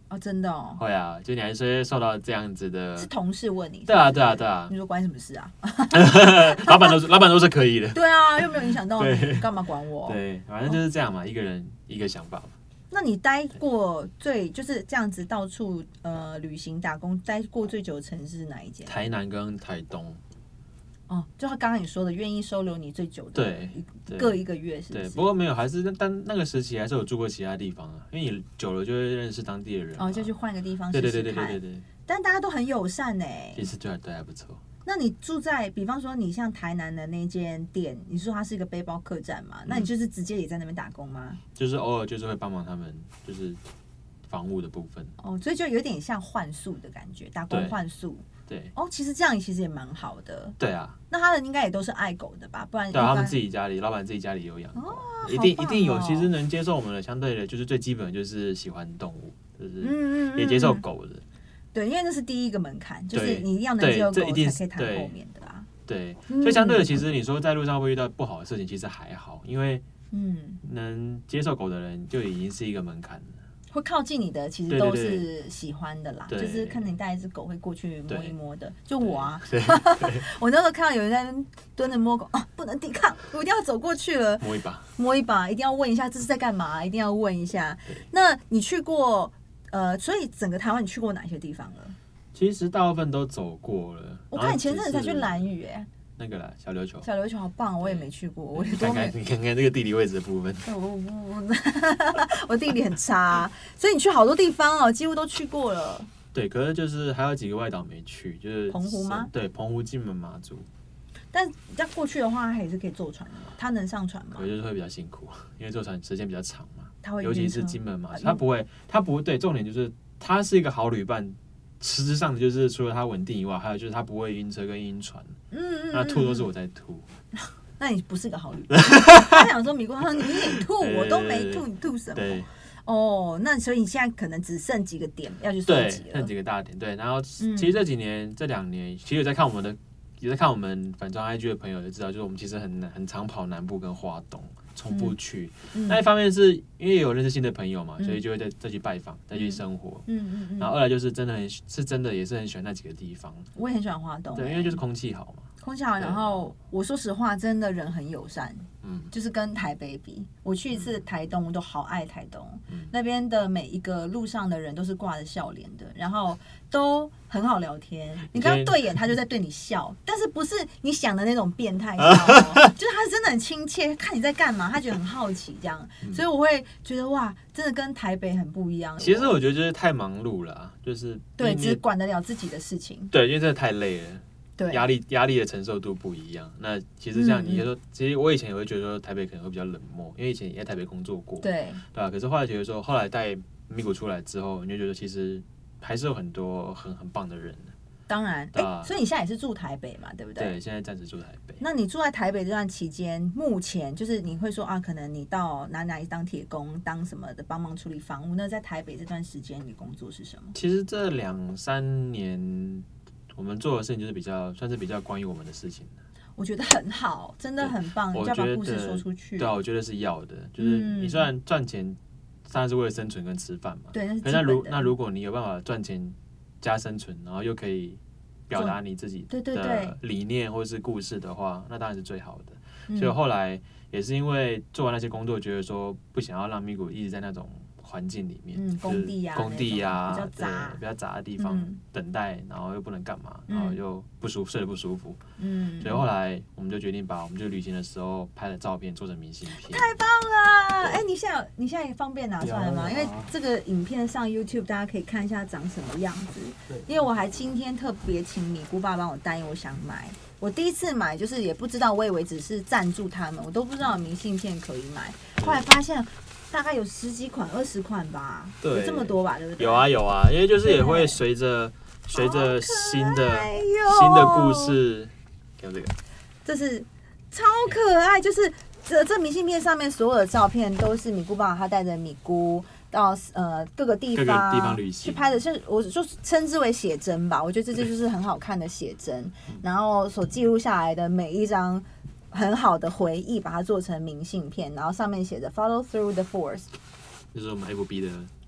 哦，真的哦。 会啊，就你还是会受到这样子的。 是同事问你？ 对啊，对啊，对啊。 你说关你什么事啊？ 老板都是老板都是可以的。 对啊，又没有影响到你，干嘛管我？ 对，反正就是这样嘛，一个人一个想法嘛。 那你待过最就是这样子到处呃旅行打工，待过最久的城市是哪一间？ 台南跟台东。 哦，就他刚刚你说的，愿意收留你最久的， 对， 各一个月是不是？ 对，不过没有，还是但那个时期还是有住过其他地方啊，因为你久了就会认识当地的人， 哦，就去换个地方试试看。 对对对对对对。 但大家都很友善哎， 其实对对还不错。 那你住在，比方说你像台南的那间店，你说它是一个背包客栈嘛？那你就是直接也在那边打工吗？ 就是偶尔就是会帮忙他们，就是房屋的部分。 哦，所以就有点像换宿的感觉，打工换宿。 对。 哦，其实这样其实也蛮好的。 对啊。 那他们应该也都是爱狗的吧？不然对啊，他们自己家里，老板自己家里有养狗， 哦、 一定、哦、一定有。其实能接受我们的，相对的，就是最基本的就是喜欢动物，就是也接受狗的。嗯嗯嗯对，因为那是第一个门槛，就是你要能接受狗才可以谈后面的啊。 对，所以相对的，其实你说在路上会遇到不好的事情，其实还好，因为嗯，能接受狗的人就已经是一个门槛了。 会靠近你的其实都是喜欢的啦，对对对，就是看你带一只狗会过去摸一摸的。就我啊，我那时候看到有人在蹲着摸狗啊，不能抵抗，我一定要走过去了， 摸一把， 摸一把，一定要问一下这是在干嘛，一定要问一下。那你去过呃，所以整个台湾你去过哪些地方了？ 其实大部分都走过了。 我看你前阵子才去兰屿哎。 那个啦，小琉球， 小琉球好棒，我也没去过，我也看看你看看这个地理位置的部分。 我地理很差，所以你去好多地方哦，几乎都去过了。 对，可是就是还有几个外岛没去，就是澎湖吗？ 对，澎湖、金门、马祖。 但要过去的话，它也是可以坐船的嘛？它能上船吗？ 可就是会比较辛苦，因为坐船时间比较长嘛。 它会， 尤其是金门、马祖，它不会，它不会。对，重点就是它是一个好旅伴。实质上的就是除了它稳定以外，还有就是它不会晕车跟晕船。嗯嗯。那吐都是我在吐。 那你不是个好旅伴。他想说米姑，他说你也吐，我都没吐，你吐什么？ 对。 哦，那所以你现在可能只剩几个点要去收集了。 对，剩几个大点。对，然后其实这几年、这两年，其实有在看我们的，有在看我们粉专 I G 的朋友也知道，就是我们其实很很常跑南部跟花东。重复去，嗯、那一方面是因为有认识新的朋友嘛，嗯、所以就会再再去拜访，再去生活。嗯嗯嗯。然后二来就是真的很是真的也是很喜欢那几个地方。 我也很喜欢花东、欸， 对，因为就是空气好嘛。 空气好，然后我说实话，真的人很友善。嗯。就是跟台北比，我去一次台东，我都好爱台东。嗯。那边的每一个路上的人都是挂着笑脸的，然后都很好聊天。你刚刚对眼，他就在对你笑，但是不是你想的那种变态笑、哦，就是他真的很亲切，看你在干嘛。他觉得很好奇，这样，所以我会觉得哇，真的跟台北很不一样。 其实我觉得就是太忙碌了、啊，就是对，只管得了自己的事情。 对，因为真的太累了， 对， 压力压力的承受度不一样。那其实像你就说，嗯、其实我以前也会觉得说台北可能会比较冷漠，因为以前也在台北工作过， 对对啊。可是后来觉得说，后来带咪咕出来之后，你就觉得其实还是有很多很很棒的人。 当然，哎、欸，所以你现在也是住台北嘛，对不对？ 对，现在暂时住台北。 那你住在台北这段期间，目前就是你会说啊，可能你到哪哪里当铁工，当什么的，帮忙处理房屋。那在台北这段时间，你工作是什么？ 其实这两三年我们做的事情就是比较算是比较关于我们的事情的。 我觉得很好，真的很棒，你就要把故事说出去。 对啊，我觉得是要的，就是你虽然赚钱，当然是为了生存跟吃饭嘛。 对，那是基本的。那如那如果你有办法赚钱加生存，然后又可以表达你自己的理念或是故事的话，那当然是最好的。嗯、所以后来也是因为做完那些工作，觉得说不想要让咪咕一直在那种环境里面， 嗯，工地呀、啊， 工地呀、啊， 比较杂、 比较杂的地方、嗯、等待，然后又不能干嘛，然后又不舒服，睡得不舒服，嗯，所以后来我们就决定把我们就旅行的时候拍的照片做成明信片。 太棒了！哎、欸，你现在你现在方便拿出来吗？啊、因为这个影片上 YouTube 大家可以看一下长什么样子。因为我还今天特别请米姑爸帮我带，因为我想买。我第一次买就是也不知道，我以为只是赞助他们，我都不知道有明信片可以买。后来发现。大概有十几款、二十款吧，对，有这么多吧，对不对？ 有啊有啊，因为就是也会随着随着新的新的故事，看这个， 这是超可爱，就是这这明信片上面所有的照片都是米姑爸他带着米姑到呃各个地方各个地方旅行去拍的，是我就称之为写真吧，我觉得这就是很好看的写真，然后所记录下来的每一张。很好的回忆，把它做成明信片，然后上面写着 "Follow through the force"， 就是我们 F B 的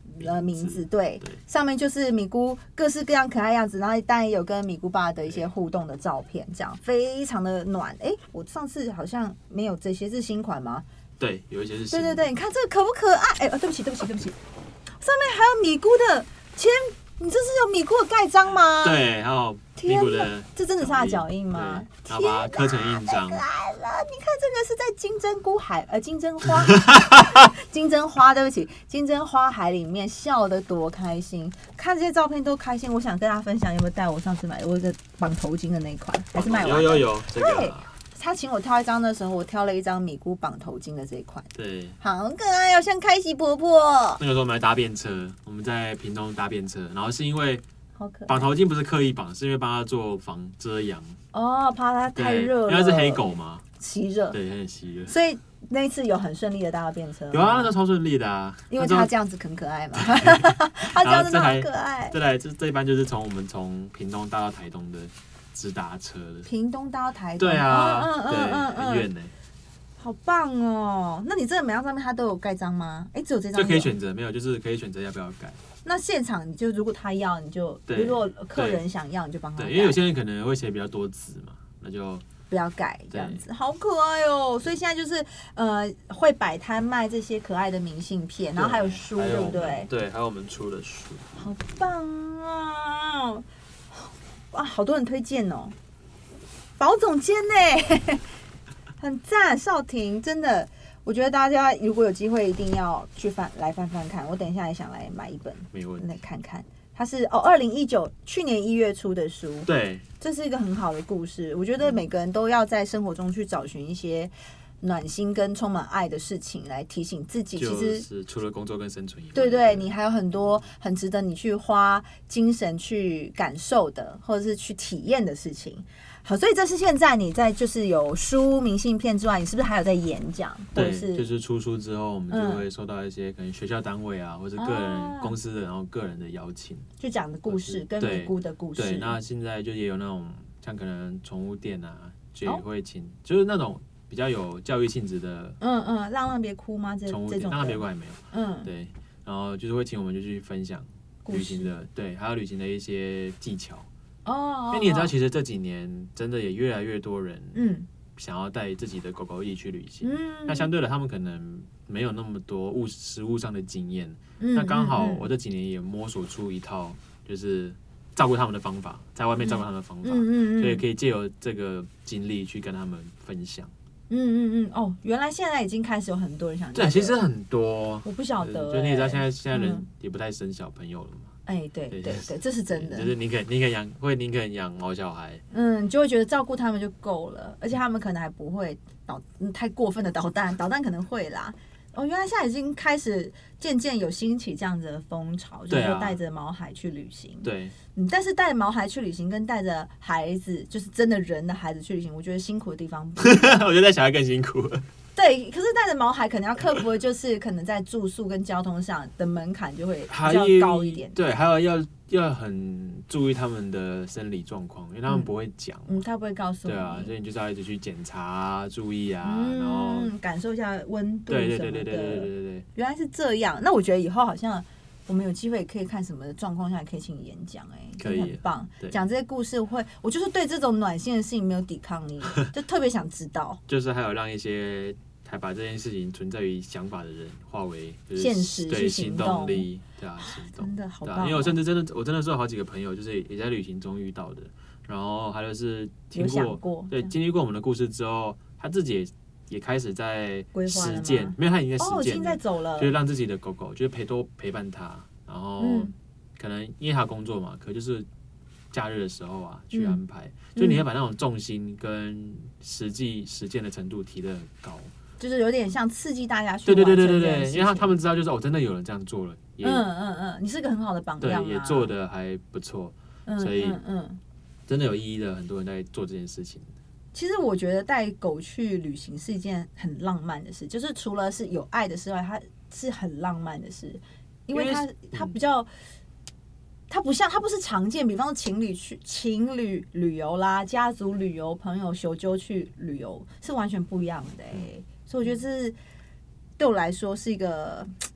呃名字，对，对上面就是米姑各式各样可爱样子，然后当然也有跟米姑爸的一些互动的照片，这样非常的暖。哎，我上次好像没有这些，是新款吗？ 对，有一些是新的。 对对对，你看这个可不可爱？哎、哦，对不起对不起对不起，上面还有米姑的签。你这是有米姑的盖章吗？ 对，还有米姑的， 这真的是他的脚印吗？ 然后把它刻成印章。 太可爱了！你看这个是在金针菇海，呃，金针花，金针花，对不起，金针花海里面笑得多开心，看这些照片都开心。我想跟大家分享，有没有带我上次买我一个绑头巾的那一款，还是卖完？ 有有有，这个。 他请我挑一张的时候，我挑了一张米姑绑头巾的这一款， 对， 好可爱哦，像开喜婆婆。 那个时候我们来搭便车，我们在屏东搭便车，然后是因为好可爱绑头巾不是刻意绑，是因为帮他做防遮阳。 哦，怕它太热了， 因为是黑狗嘛， 吸热， 对，很吸热。 所以那一次有很顺利的搭到便车。 有啊，那个超顺利的啊， 因为他这样子很可爱嘛，他这样子很可爱。 再来，这这一班就是从我们从屏东搭到台东的。直达车的， 屏东到台东， 对啊， 嗯嗯嗯嗯， 很远呢， 好棒哦！那你这个每张上面它都有盖章吗？哎，只有这张就可以选择，没有，就是可以选择要不要盖。 那现场你就如果他要，你就如果客人想要，你就帮他盖。 对，因为有些人可能会写比较多字嘛，那就不要改这样子，好可爱哦！所以现在就是呃，会摆摊卖这些可爱的明信片，然后还有书，对不对？ 对，还有我们出的书， 好棒啊！哇，好多人推荐哦，宝总监呢，很赞，少婷真的，我觉得大家如果有机会，一定要去翻来翻翻看。我等一下也想来买一本， 没问题， 来看看。它是哦，二零一九去年一月出的书， 对， 这是一个很好的故事。我觉得每个人都要在生活中去找寻一些暖心跟充满爱的事情，来提醒自己，其实是除了工作跟生存以外， 对对，你还有很多很值得你去花精神去感受的，或者是去体验的事情。好，所以这是现在你在就是有书、明信片之外，你是不是还有在演讲？ 对， 是就是出书之后，我们就会收到一些可能学校单位啊，或者个人、啊、公司的，然后个人的邀请， 就讲的故事跟米姑的故事。 对，那现在就也有那种像可能宠物店啊，就也会请，哦、就是那种。比较有教育性质的， 嗯嗯，浪浪别哭吗？这宠物店，浪浪别哭还没有，嗯，对，然后就是会请我们就去分享旅行的，对，还有旅行的一些技巧哦。因为你也知道，其实这几年真的也越来越多人，嗯，想要带自己的狗狗一起去旅行，嗯，那相对的，他们可能没有那么多物实物上的经验，嗯，那刚好我这几年也摸索出一套就是照顾他们的方法，在外面照顾他们的方法，嗯嗯，所以可以借由这个经历去跟他们分享。 嗯嗯嗯，哦，原来现在已经开始有很多人想对，其实很多， 我不晓得、欸， 就你也知道，现在现在人也不太生小朋友了嘛。 哎、欸，对对 对, 对，这是真的， 就是宁可宁可养，会宁可养毛小孩， 嗯，就会觉得照顾他们就够了，而且他们可能还不会捣、嗯、太过分的捣蛋，捣蛋可能会啦。哦，原来现在已经开始渐渐有兴起这样子的风潮，就是说带着毛孩去旅行。 对， 嗯，但是带毛孩去旅行跟带着孩子，就是真的人的孩子去旅行，我觉得辛苦的地方不一样。 我觉得带小孩更辛苦。 对，可是带着毛孩可能要克服的就是可能在住宿跟交通上的门槛就会比较高一点。 对，还有要要很注意他们的生理状况，因为他们不会讲、 嗯，嗯，他不会告诉你。 对啊，所以你就是要一直去检查、啊、注意啊，嗯、然后感受一下温度什么的。 对对对对对对对对对。 原来是这样，那我觉得以后好像我们有机会可以看什么的状况下，也可以请你演讲、欸，哎， 可以， 很棒。讲这些故事会，我就是对这种暖心的事情没有抵抗力，就特别想知道。 就是还有让一些。还把这件事情存在于想法的人化为就是现实， 对行动力，对啊，行动真的好棒、哦。 对啊，因为我甚至真的，我真的是有好几个朋友，就是也在旅行中遇到的，然后他就是听过， 过对，经历过我们的故事之后，他自己也也开始在实践，没有，他已经在实践了， 哦，已经在走了， 就是让自己的狗狗就是陪多陪伴他，然后、嗯、可能因为他工作嘛，可就是假日的时候啊去安排，嗯、就你要把那种重心跟实际实践的程度提得很高。 就是有点像刺激大家去对对对对对对，因为他他们知道就是哦，真的有人这样做了， 嗯嗯嗯，你是个很好的榜样、啊， 对，也做的还不错， 嗯、 所以嗯嗯， 真的有意义的，很多人在做这件事情。 其实我觉得带狗去旅行是一件很浪漫的事，就是除了是有爱的事外，它是很浪漫的事，因为它它比较。它不像，它不是常见，比方说情侣去情侣旅游啦，家族旅游，朋友小揪去旅游，是完全不一样的哎、欸。所以我觉得这是对我来说是一个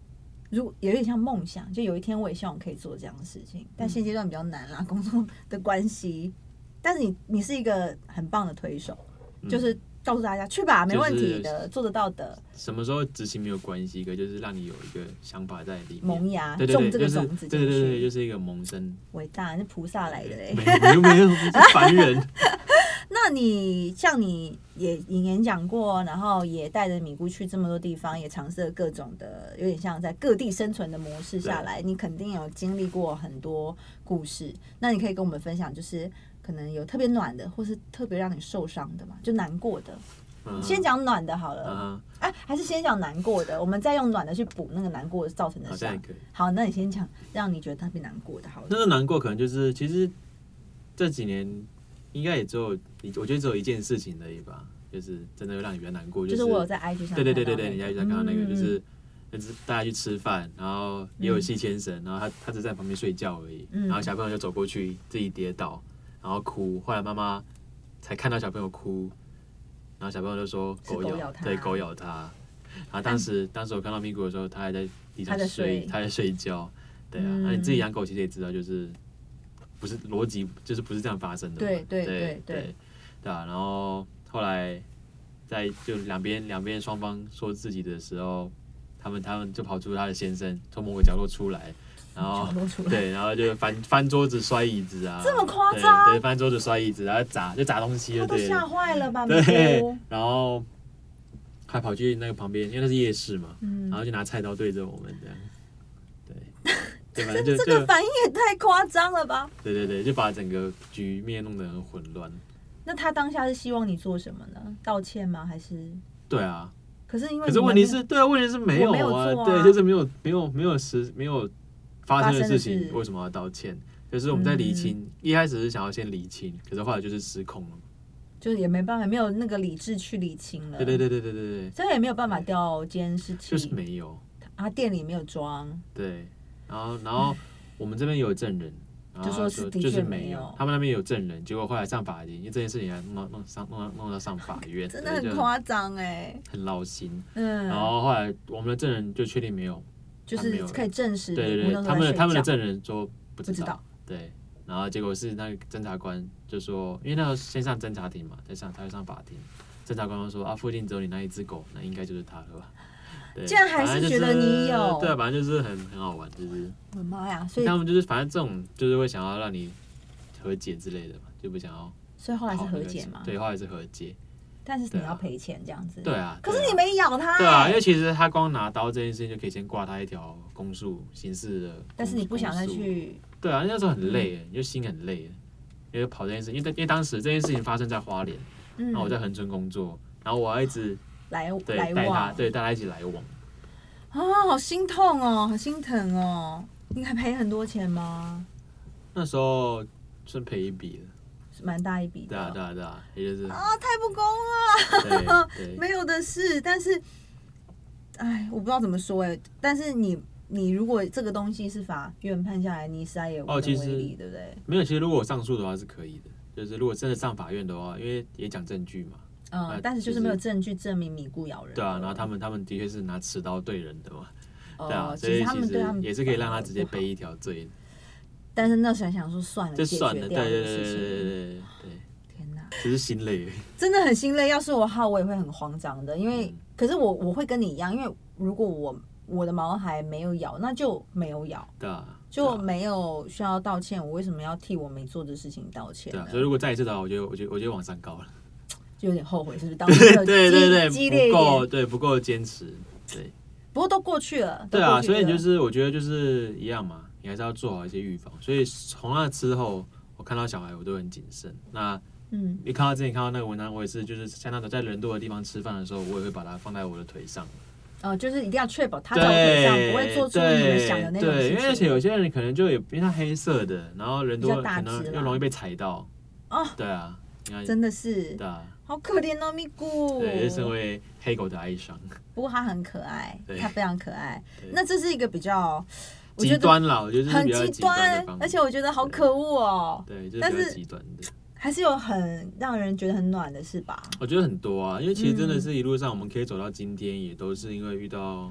如有点像梦想，就有一天我也希望可以做这样的事情，但现阶段比较难啦，工作的关系。但是你你是一个很棒的推手，嗯、就是告诉大家去吧，没问题的，就是、做得到的。 什么时候执行没有关系，可就是让你有一个想法在里面萌芽， 对对对种这个种子进去， 对对对对，就是一个萌生。 伟大，是菩萨来的嘞， 没有没有，不是凡人。 那你像你也演讲过，然后也带着米姑去这么多地方，也尝试了各种的，有点像在各地生存的模式下来，你肯定有经历过很多故事。那你可以跟我们分享，就是可能有特别暖的，或是特别让你受伤的嘛，就难过的。Uh-huh. 先讲暖的好了，哎、uh-huh. 啊，还是先讲难过的，我们再用暖的去补那个难过造成的伤。好，那你先讲让你觉得特别难过的好了。 那个难过可能就是其实这几年。应该也只有，我觉得只有一件事情而已吧，就是真的会让你比较难过。就是、 就是我有在 I G 上， 对对对对对，你 I G 上看到那个，嗯、就是就是大家去吃饭，然后也有系牵绳，然后他他只在旁边睡觉而已，嗯、然后小朋友就走过去自己跌倒，然后哭，后来妈妈才看到小朋友哭，然后小朋友就说狗咬， 咬对，狗咬他。然后当时、嗯、当时我看到咪咕的时候，他还在地上睡，他在睡觉，对啊，那、嗯、你自己养狗其实也知道，就是。不是逻辑，就是不是这样发生的嘛。 对对对对 对, 对啊！然后后来在就两边两边双方说自己的时候，他们他们就跑出他的先生从某个角落出来，然后对，然后就翻翻桌子摔椅子啊， 这么夸张？ 对，翻桌子摔椅子，然后砸就砸东西了， 他都吓坏了吧？ 对，然后还跑去那个旁边，因为那是夜市嘛， 嗯、 然后就拿菜刀对着我们这样，对。对，反正就这个反应也太夸张了吧？ 对对对，就把整个局面弄得很混乱。 那他当下是希望你做什么呢？道歉吗？还是？ 对啊。 可是因为可是问题是，对啊，问题是没有 啊, 有啊， 对，就是没有没有没有实没有发生的事情，为什么要道歉？就是我们在厘清，嗯、一开始是想要先厘清，可是后来就是失控了， 就是也没办法，没有那个理智去厘清了。 对对对对对对对， 这也没有办法调监视器， 就是没有啊，店里没有装。 对。然后，然后我们这边有证人，然后就说是的就是没有，他们那边有证人，结果后来上法庭，因为这件事情还弄到弄上弄到弄到上法院， 真的很夸张哎， 很闹心。 嗯， 然后后来我们的证人就确定没有， 就是可以证实， 对对对，他们的他们的证人说不知道， 不知道对，然后结果是那个侦查官就说，因为那时候先上侦查庭嘛，再上他会上法庭，侦查官就说啊，附近只有你那一只狗，那应该就是他了吧。 竟然还是觉得你有， 就是、对，反正就是很很好玩，就是我的妈呀！所以他们就是反正这种就是会想要让你和解之类的嘛，就不想要。 所以后来是和解嘛？ 对，后来是和解。 但是你要赔钱这样子。 对啊。 可是你没咬他、欸。 对啊，因为其实他光拿刀这件事情就可以先挂他一条公诉刑事的。 但是你不想再去。 对啊，那时候很累，嗯、就心很累，因为跑这件事，因为因为当时这件事情发生在花莲，嗯、然后我在恒春工作，然后我要一直。 来对来带他，对带他一起来往啊，好心痛哦，好心疼哦！你还赔很多钱吗？ 那时候算赔一笔了， 蛮大一笔的。 对啊，对啊，对啊，也就是啊，太不公了，没有的事。但是，哎，我不知道怎么说哎。但是你你如果这个东西是法院判下来，你实在也无能为力，对不对？ 没有，其实如果我上诉的话是可以的，就是如果真的上法院的话，因为也讲证据嘛。 嗯，但是就是没有证据证明米姑咬人。 对啊，然后他们他们的确是拿持刀对人的嘛， 哦、 对啊， 所以其实也是可以让他直接背一条罪。 但是那时候想说算了， 就算了，对对对对对对对。天哪， 只是心累， 真的很心累。要是我号，我也会很慌张的，因为、嗯、可是我我会跟你一样，因为如果我我的毛孩没有咬，那就没有咬， 对啊， 就没有需要道歉。我为什么要替我没做的事情道歉呢？ 对啊，所以如果再一次的话，我觉得我觉得我觉得往上高了。 就有点后悔，是不是？当时对对对， 激烈一点， 不够对不够坚持，对。 不过都过去了。 对啊，所以就是我觉得就是一样嘛，你还是要做好一些预防。所以从那之后，我看到小孩我都很谨慎。那嗯，你看到之前看到那个文章，我也是，就是像那种在人多的地方吃饭的时候，我也会把它放在我的腿上。 哦，就是一定要确保他在我腿上不会做出你们想的那种事情。 对，因为而且有些人可能就也因为它黑色的，然后人多可能又容易被踩到。哦，对啊， 真的是。 对啊。 好可怜哦，咪咕。 对，身为黑狗的哀伤。 不过它很可爱，它非常可爱。那这是一个比较极端啦，我觉得很极端，而且我觉得好可恶哦。 对，就是比较极端的。 还是有很让人觉得很暖的事吧？ 我觉得很多啊，因为其实真的是一路上我们可以走到今天，也都是因为遇到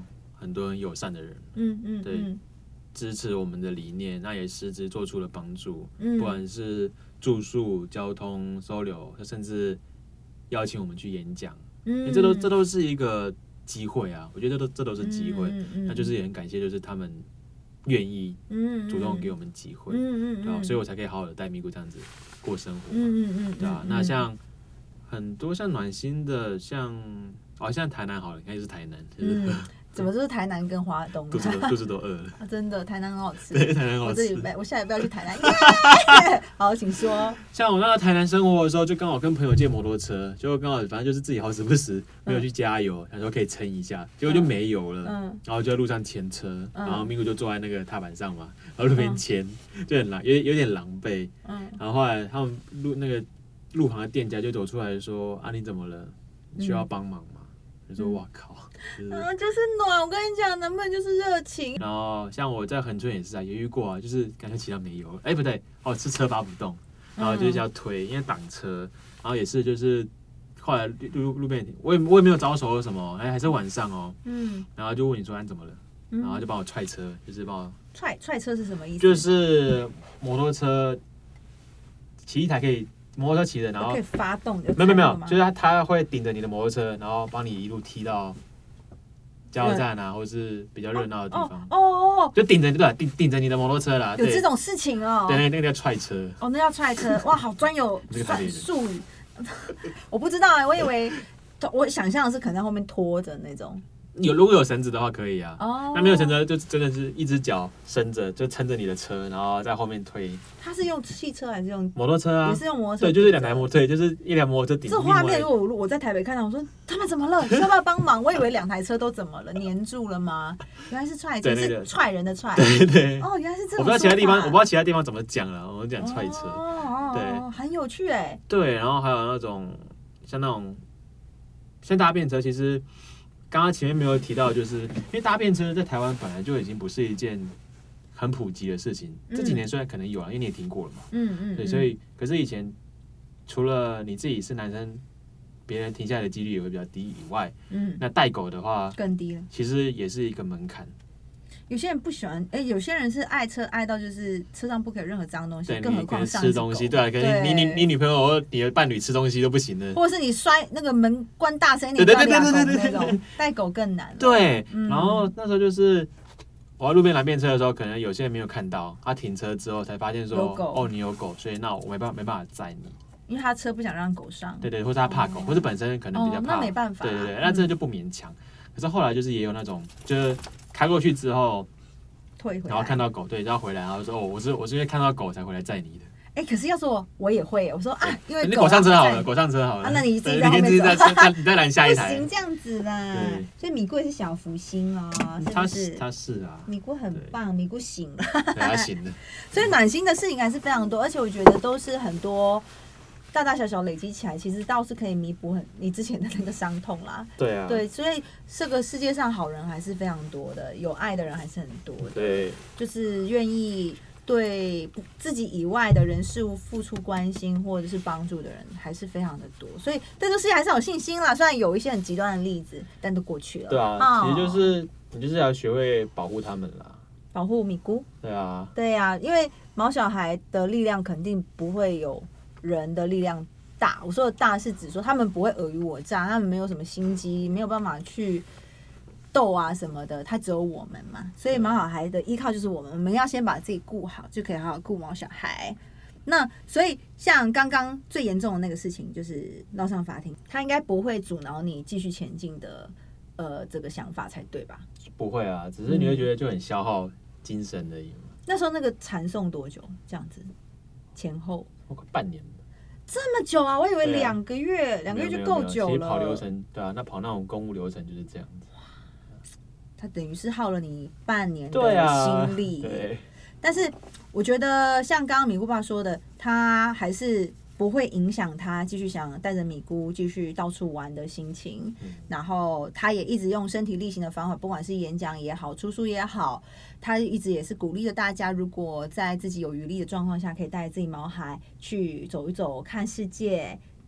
很多很友善的人， 嗯嗯， 对， 嗯支持我们的理念，那也实质做出了帮助， 嗯不管是住宿、交通、收留，甚至邀请我们去演讲， 嗯， 这都这都是一个机会啊，我觉得这都这都是机会， 嗯嗯、 那就是也很感谢，就是他们愿意主动给我们机会， 嗯嗯嗯， 对吧？所以我才可以好好的带咪咕这样子过生活， 嗯嗯嗯， 对吧？那像很多像暖心的，像哦，像台南好了，应该就是台南，就是嗯，怎么就是台南跟花东？ 肚子都肚子都饿了、 啊，真的，台南很好吃。 对，台南很好吃。 我这礼拜，我下礼拜要去台南。Yeah! 好，请说。 像我在台南生活的时候，就刚好跟朋友借摩托车，就刚好反正就是自己好死不死没有去加油，想说可以撑一下，结果就没油了，嗯、然后就在路上牵车，嗯、然后咪咕就坐在那个踏板上嘛，然后路边牵，嗯、就很狼，有有点狼狈。嗯，然后后来他们路那个路旁的店家就走出来说：“啊，你怎么了？需要帮忙吗？”就说：“哇靠！” 就是、嗯，就是暖。我跟你讲，男朋友就是热情。 然后像我在恒春也是啊，也遇过啊，就是感觉骑到没油，哎、欸、不对，哦是车发不动，然后就是要推，因为挡车，然后也是就是后来路路边，我也我也没有招手或什么，哎、欸、还是晚上哦，嗯，然后就问你说你怎么了，嗯、然后就帮我踹车，就是帮我踹踹车是什么意思？ 就是摩托车骑一台可以。摩托车骑的，然后可以发动， 没有没有没有，就是他他会顶着你的摩托车，然后帮你一路踢到加油站啊，或者是比较热闹的地方。 哦哦， 就顶着对，顶顶着你的摩托车啦。 有这种事情哦。 对，那那个叫踹车。 哦，那叫踹车，哇，好专有术语。我不知道哎、欸，我以为我想象的是可能在后面拖着那种。 有如果有绳子的话可以啊，哦、那没有绳子就真的是一只脚伸着，就撑着你的车，然后在后面推。 他是用汽车还是用摩托车啊？ 也是用摩托车。 对，就是两台摩托，对，就是一辆摩托车顶。 这画面如果我在台北看到，我说他们怎么了？需要不要帮忙？我以为两台车都怎么了？黏住了吗？原来是踹车，是踹人的踹。 对对。 哦，原来是这种。 我不知道其他地方，我不知道其他地方怎么讲了，我们讲踹车。 哦，对，很有趣哎。 对，然后还有那种像那种像搭便车，其实。刚刚前面没有提到，就是因为搭便车在台湾本来就已经不是一件很普及的事情。嗯、这几年虽然可能有了，因为你也听过了嘛。嗯嗯。对，所以可是以前除了你自己是男生，别人停下来的几率也会比较低以外，嗯，那带狗的话更低了。 其实也是一个门槛。 有些人不喜欢，哎、欸，有些人是爱车爱到就是车上不可以有任何脏东西，更何况上吃东西，对啊，可能你你你女朋友或你的伴侣吃东西都不行的， 或者是你摔那个门关大声一点，对对对对对对那种，带狗更难。 对，嗯、然后那时候就是我在路边拦便车的时候，可能有些人没有看到，他停车之后才发现说，哦，你有狗，所以那我没办法没办法载你。 因为他车不想让狗上， 对对，或者他怕狗，哦、或者本身可能比较怕， 哦、那没办法、啊， 对对对，那真的就不勉强。嗯、可是后来就是也有那种，就是开过去之后。然后看到狗，对，然后回来，然后说：“哦，我是我是因为看到狗才回来载你的。” 哎，可是要说我也会，我说啊，因为你狗上车好了，狗上车好了， 啊，那你自己在后面走， 你再拦下一台， 不行这样子啦。所以米姑也是小福星哦， 他是他是啊， 米姑很棒，米姑行， 对，他行的。 所以暖心的事情还是非常多，而且我觉得都是很多。大大小小累积起来，其实倒是可以弥补很你之前的那个伤痛啦。 对啊， 对，所以这个世界上好人还是非常多的，有爱的人还是很多的。 对， 就是愿意对自己以外的人事物付出关心或者是帮助的人还是非常的多。所以对这个世界还是有信心啦。虽然有一些很极端的例子，但都过去了。 对啊，哦、其实就是你就是要学会保护他们啦， 保护米姑。 对啊， 对啊，因为毛小孩的力量肯定不会有。人的力量大，我说的大是指说他们不会尔虞我诈，他们没有什么心机，没有办法去斗啊什么的，他只有我们嘛，所以毛小孩的依靠就是我们，我们要先把自己顾好，就可以好好顾毛小孩。那所以像刚刚最严重的那个事情，就是闹上法庭，他应该不会阻挠你继续前进的，呃，这个想法才对吧？ 不会啊，只是你会觉得就很消耗精神而已嘛。 嗯、那时候那个缠讼多久？这样子前后？ 快半年了， 这么久啊！我以为两个月，两、啊、个月就够久了。 其实跑流程，对啊，那跑那种公务流程就是这样子。 他等于是耗了你半年的心力。 对啊、对。 但是我觉得，像刚刚米姑爸说的，他还是不会影响他继续想带着米姑继续到处玩的心情。嗯、然后他也一直用身体力行的方法，不管是演讲也好，出书也好。他一直也是鼓励着大家，如果在自己有余力的状况下，可以带自己毛孩去走一走，看世界，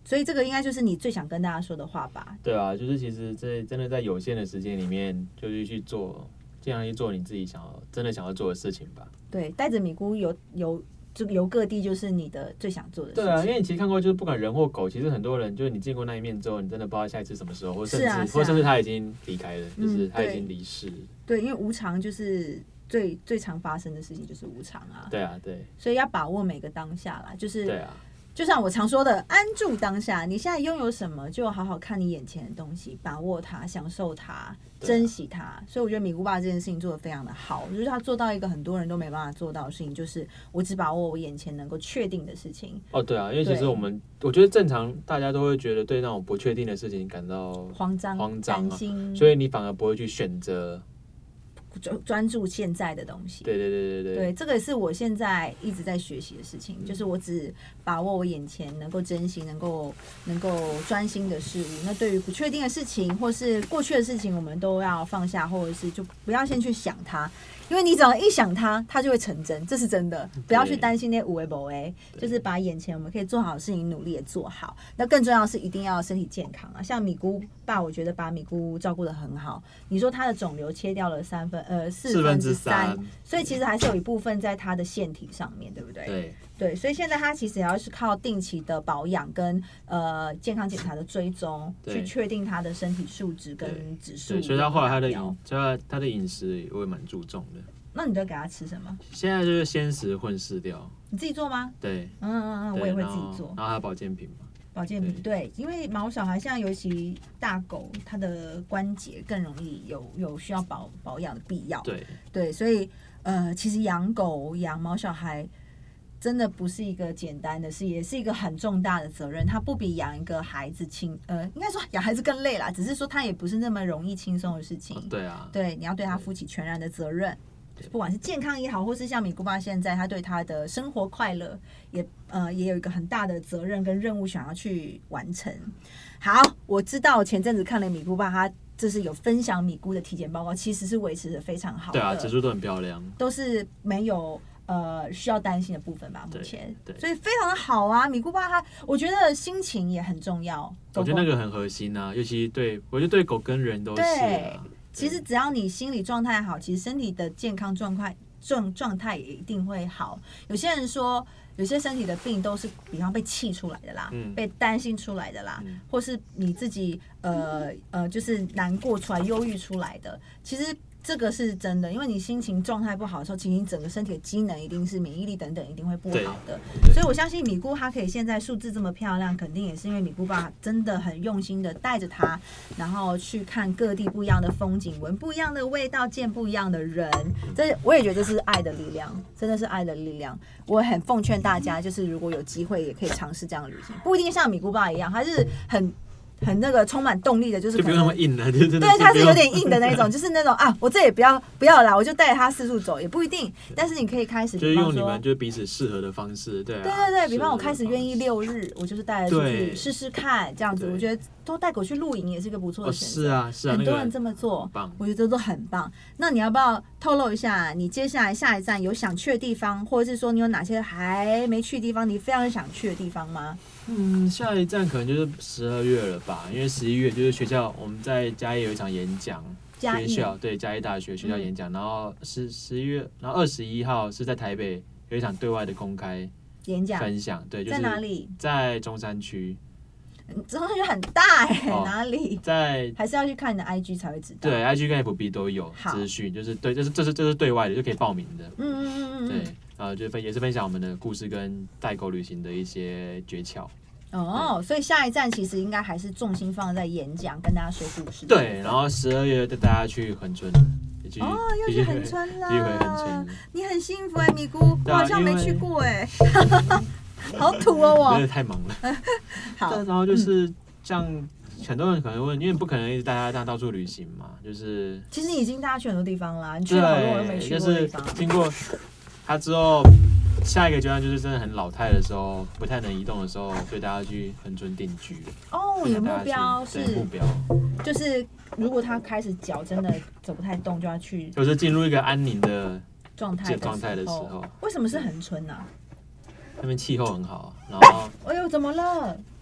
所以这个应该就是你最想跟大家说的话吧？ 对啊，就是其实在真的在有限的时间里面，就是去做，尽量去做你自己想要真的想要做的事情吧。 对，带着米姑游游就游各地，就是你的最想做的事情。 对啊，因为你其实看过，就是不管人或狗，其实很多人就是你见过那一面之后，你真的不知道下一次什么时候，或甚至、啊啊、或甚至他已经离开了，就是他已经离世、嗯对。对，因为无常就是最最常发生的事情，就是无常啊。 对啊，对。 所以要把握每个当下啦，就是对啊。 就像我常说的，安住当下。你现在拥有什么，就好好看你眼前的东西，把握它，享受它，珍惜它。所以我觉得米姑爸这件事情做得非常的好，就是他做到一个很多人都没办法做到的事情，就是我只把握我眼前能够确定的事情。 哦，对啊，因为其实我们我觉得正常大家都会觉得对那种不确定的事情感到慌张、 慌张、 担心， 所以你反而不会去选择。 专注现在的东西， 对对对对对， 对，这个是我现在一直在学习的事情，嗯、就是我只把握我眼前能够珍惜、能够能够专心的事物。那对于不确定的事情或是过去的事情，我们都要放下，或者是就不要先去想它，因为你只要一想它，它就会成真，这是真的。不要去担心那有的没的，就是把眼前我们可以做好的事情努力的做好。那更重要的是一定要身体健康啊！像米姑爸，我觉得把米姑照顾得很好。你说他的肿瘤切掉了三分。呃，四分之三，所以其实还是有一部分在他的腺体上面，对不对？ 对对，所以现在他其实也要是靠定期的保养跟呃健康检查的追踪，去确定他的身体数值跟指数。 所以他后来他的饮，他他的饮食我也蛮注重的。 那你都给他吃什么？ 现在就是鲜食混饲料。 你自己做吗？ 对， 嗯嗯嗯，我也会自己做。 然后还有保健品嘛。 保健品 对, 对，因为毛小孩像尤其大狗，它的关节更容易有有需要保保养的必要。 对对，所以呃，其实养狗养毛小孩真的不是一个简单的事，也是一个很重大的责任。它不比养一个孩子轻，呃，应该说养孩子更累啦，只是说它也不是那么容易轻松的事情。 哦、对啊， 对，你要对它负起全然的责任。不管是健康也好，或是像米姑爸现在，他对他的生活快乐也呃也有一个很大的责任跟任务想要去完成。好，我知道前阵子看了米姑爸，他就是有分享米姑的体检报告，其实是维持的非常好的， 对啊，指数都很漂亮， 都是没有呃需要担心的部分吧，目前，所以非常的好啊。米姑爸他，我觉得心情也很重要， 我觉得那个很核心啊，尤其对我觉得对狗跟人都是、啊。 其实只要你心理状态好，其实身体的健康状态状状态也一定会好。有些人说，有些身体的病都是，比方被气出来的啦，嗯、被担心出来的啦，嗯、或是你自己呃呃就是难过出来、忧郁出来的。其实这个是真的，因为你心情状态不好的时候，其实你整个身体的机能一定是免疫力等等一定会不好的。所以我相信米姑她可以现在数字这么漂亮，肯定也是因为米姑爸真的很用心的带着她，然后去看各地不一样的风景，闻不一样的味道，见不一样的人。这我也觉得这是爱的力量，真的是爱的力量。我很奉劝大家，就是如果有机会，也可以尝试这样的旅行，不一定像米姑爸一样，还是很。很那个充满动力的，就是就不用那么硬了，对对对，它是有点硬的那种，就是那种啊，我这也不要不要啦，我就带着它四处走，也不一定。但是你可以开始， 就是用你们就是彼此适合的方式，对啊， 对对对，比方我开始愿意六日，我就是带着出去试试看，这样子，我觉得都带狗去露营也是一个不错的选择。 哦、是啊是啊， 很多人这么做， 那個、 我觉得都很棒。那你要不要透露一下，你接下来下一站有想去的地方，或者是说你有哪些还没去的地方，你非常想去的地方吗？ 嗯，下一站可能就是十二月了吧，因为十一月就是学校我们在嘉义有一场演讲，学校对嘉义大学学校演讲，嗯、然后十十一月，然后二十一号是在台北有一场对外的公开演讲分享，对，就是在哪里？ 在中山区。 中山区很大哎、欸哦，哪里？ 在还是要去看你的 I G 才会知道。 对 ，I G 跟 F B 都有资讯，就是对，就是这是这是对外的，就可以报名的。 嗯嗯嗯嗯。对， 呃，就分也是分享我们的故事跟带狗旅行的一些诀窍。 哦，所以下一站其实应该还是重心放在演讲，跟大家说故事。 对，然后十二月带大家去恒春。 哦，又去恒春了。 去回恒春。 你很幸福哎、欸，米姑，我好像没去过哎、欸。好土哦，我。 真的太忙了。 好， 然后就是像很多人可能问，因为不可能一直带他这样到处旅行嘛，就是其实你已经带他去很多地方啦，你去了好多我都没去过的地方。 就是经过他之后，下一个阶段就是真的很老态的时候，不太能移动的时候，所以大家去恒春定居。 哦，你的目标是目标就是如果他开始脚真的走不太动，就要去， 就是进入一个安宁的状态状态的时候。 为什么是恒春啊？ 那边气候很好，然后哎呦，怎么了？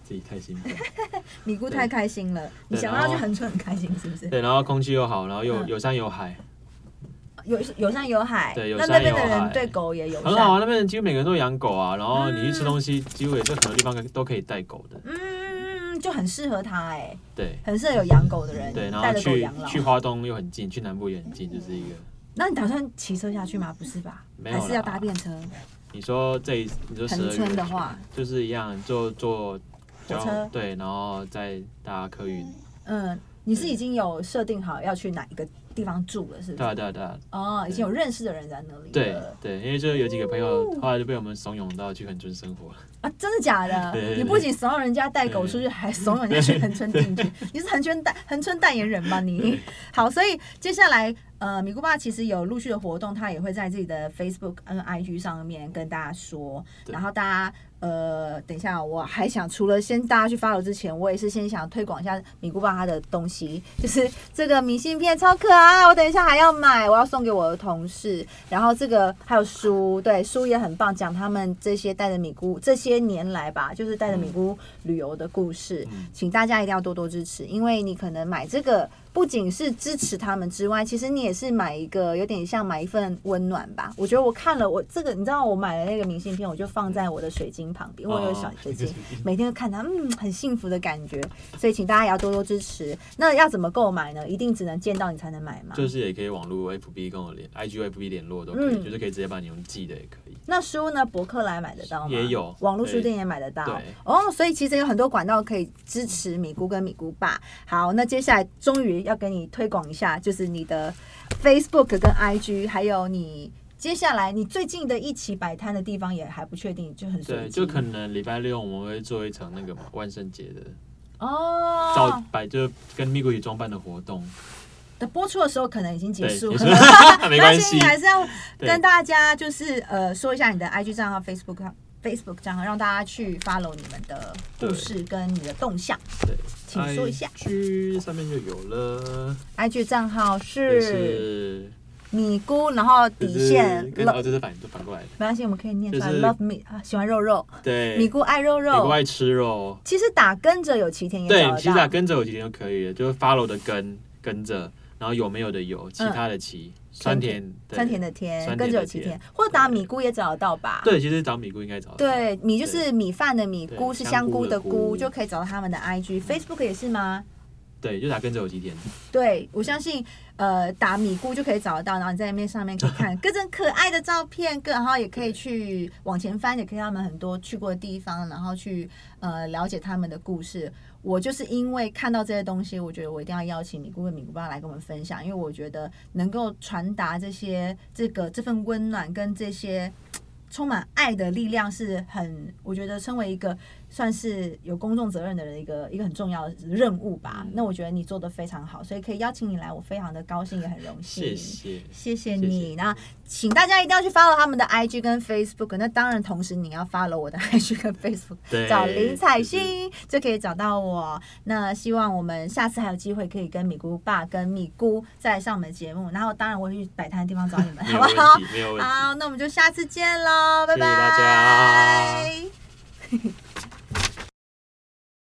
自己太兴奋。 米姑太开心了，你想要去恒春很开心是不是？ 对，然后空气又好，然后又有山有海。 有有山有海， 对，有那山有海。 那边的人对狗也友善， 很好啊，那边人几乎每个人都养狗啊，然后你去吃东西，几乎也是很多地方都可以带狗的。 嗯，就很适合他哎、欸， 对， 很适合有养狗的人， 对，然后去去花东又很近，去南部也很近，就是一个。 那你打算骑车下去吗？不是吧？ 没有， 还是要搭便车？ 你说这一，你说恒春的话， 就是一样，就坐火车， 对，然后再搭客运。 嗯，你是已经有设定好要去哪一个地方住了，是不是？ 对啊，对啊，对啊。 哦，已经有认识的人在那里了。 对对，因为就有几个朋友，后来就被我们怂恿到去恒春生活了。 啊，真的假的？对对对，你不仅怂恿人家带狗出去，还怂恿人家去恒春定居。你是恒春代恒春代言人吧你？好，所以接下来呃，米姑爸其实有陆续的活动，他也会在自己的 Facebook 跟 I G 上面跟大家说，然后大家。呃，等一下，我还想除了先大家去 follow 之前，我也是先想推广一下米姑爸他的东西，就是这个明信片超可爱，我等一下还要买，我要送给我的同事。然后这个还有书，对，书也很棒，讲他们这些带着米姑这些年来吧，就是带着米姑旅游的故事，嗯、请大家一定要多多支持，因为你可能买这个。不仅是支持他们之外，其实你也是买一个有点像买一份温暖吧。我觉得我看了我这个，你知道我买了那个明信片，我就放在我的水晶旁边，我有小水晶，每天都看它，嗯，很幸福的感觉。所以请大家也要多多支持。那要怎么购买呢？一定只能见到你才能买吗？ 就是也可以网络 F B 跟我联 I G、F B 联络都可以、嗯，就是可以直接把你用寄的也可以。 那书呢？博客来买得到吗？ 也有， 网络书店也买得到。哦，所以其实有很多管道可以支持米姑跟米姑爸。好，那接下来终于要跟你推广一下，就是你的 Facebook 跟 I G， 还有你接下来你最近的一起摆摊的地方也还不确定，就很随对，就可能礼拜六我们会做一场那个嘛万圣节的哦， 照摆就跟咪咕一起装扮的活动。 的播出的时候可能已经结束了， 没关系， 还是要跟大家就是呃说一下你的 I G 账号、Facebook Facebook 账号，让大家去 follow 你们的故事跟你的动向。 对， 请说一下。 I G 上面就有了。 I G 账号是米姑，然后底线。 跟哦，这是反就反过来的。 没关系，我们可以念出来。就是、Love me 啊，喜欢肉肉。 对， 米姑爱肉肉。 米姑爱吃肉。 其实打跟着有齐田也找得到。 对，其实打跟着有齐田就可以了，就是 follow 的跟跟着。然后有没有的有，其他的其、嗯、酸甜酸甜的甜，跟着有其甜，或者打米菇也找得到吧？ 对，其实找米菇应该找得到。 对，米就是米饭的米，菇是香菇的菇，就可以找到他们的 I G、Facebook 也是吗？ 对，就打跟着有几天。 对，我相信，呃，打米菇就可以找得到，然后你在那边上面可以看各种可爱的照片，然后也可以去往前翻，也可以他们很多去过的地方，然后去呃了解他们的故事。我就是因为看到这些东西，我觉得我一定要邀请米姑跟米姑爸来跟我们分享，因为我觉得能够传达这些这个这份温暖跟这些充满爱的力量是很，我觉得身为一个算是有公众责任的人，一个一个很重要的任务吧。嗯、那我觉得你做得非常好，所以可以邀请你来，我非常的高兴，也很荣幸。 谢谢， 谢谢你。那请大家一定要去 follow 他们的 I G 跟 Facebook， 那当然同时你要 follow 我的 I G 跟 Facebook， 找林采欣就可以找到我。那希望我们下次还有机会可以跟米姑爸跟米姑再来上我们的节目，然后当然我会去摆摊的地方找你们，好不好？ 没有问题。 好，那我们就下次见喽，拜拜。 谢谢大家。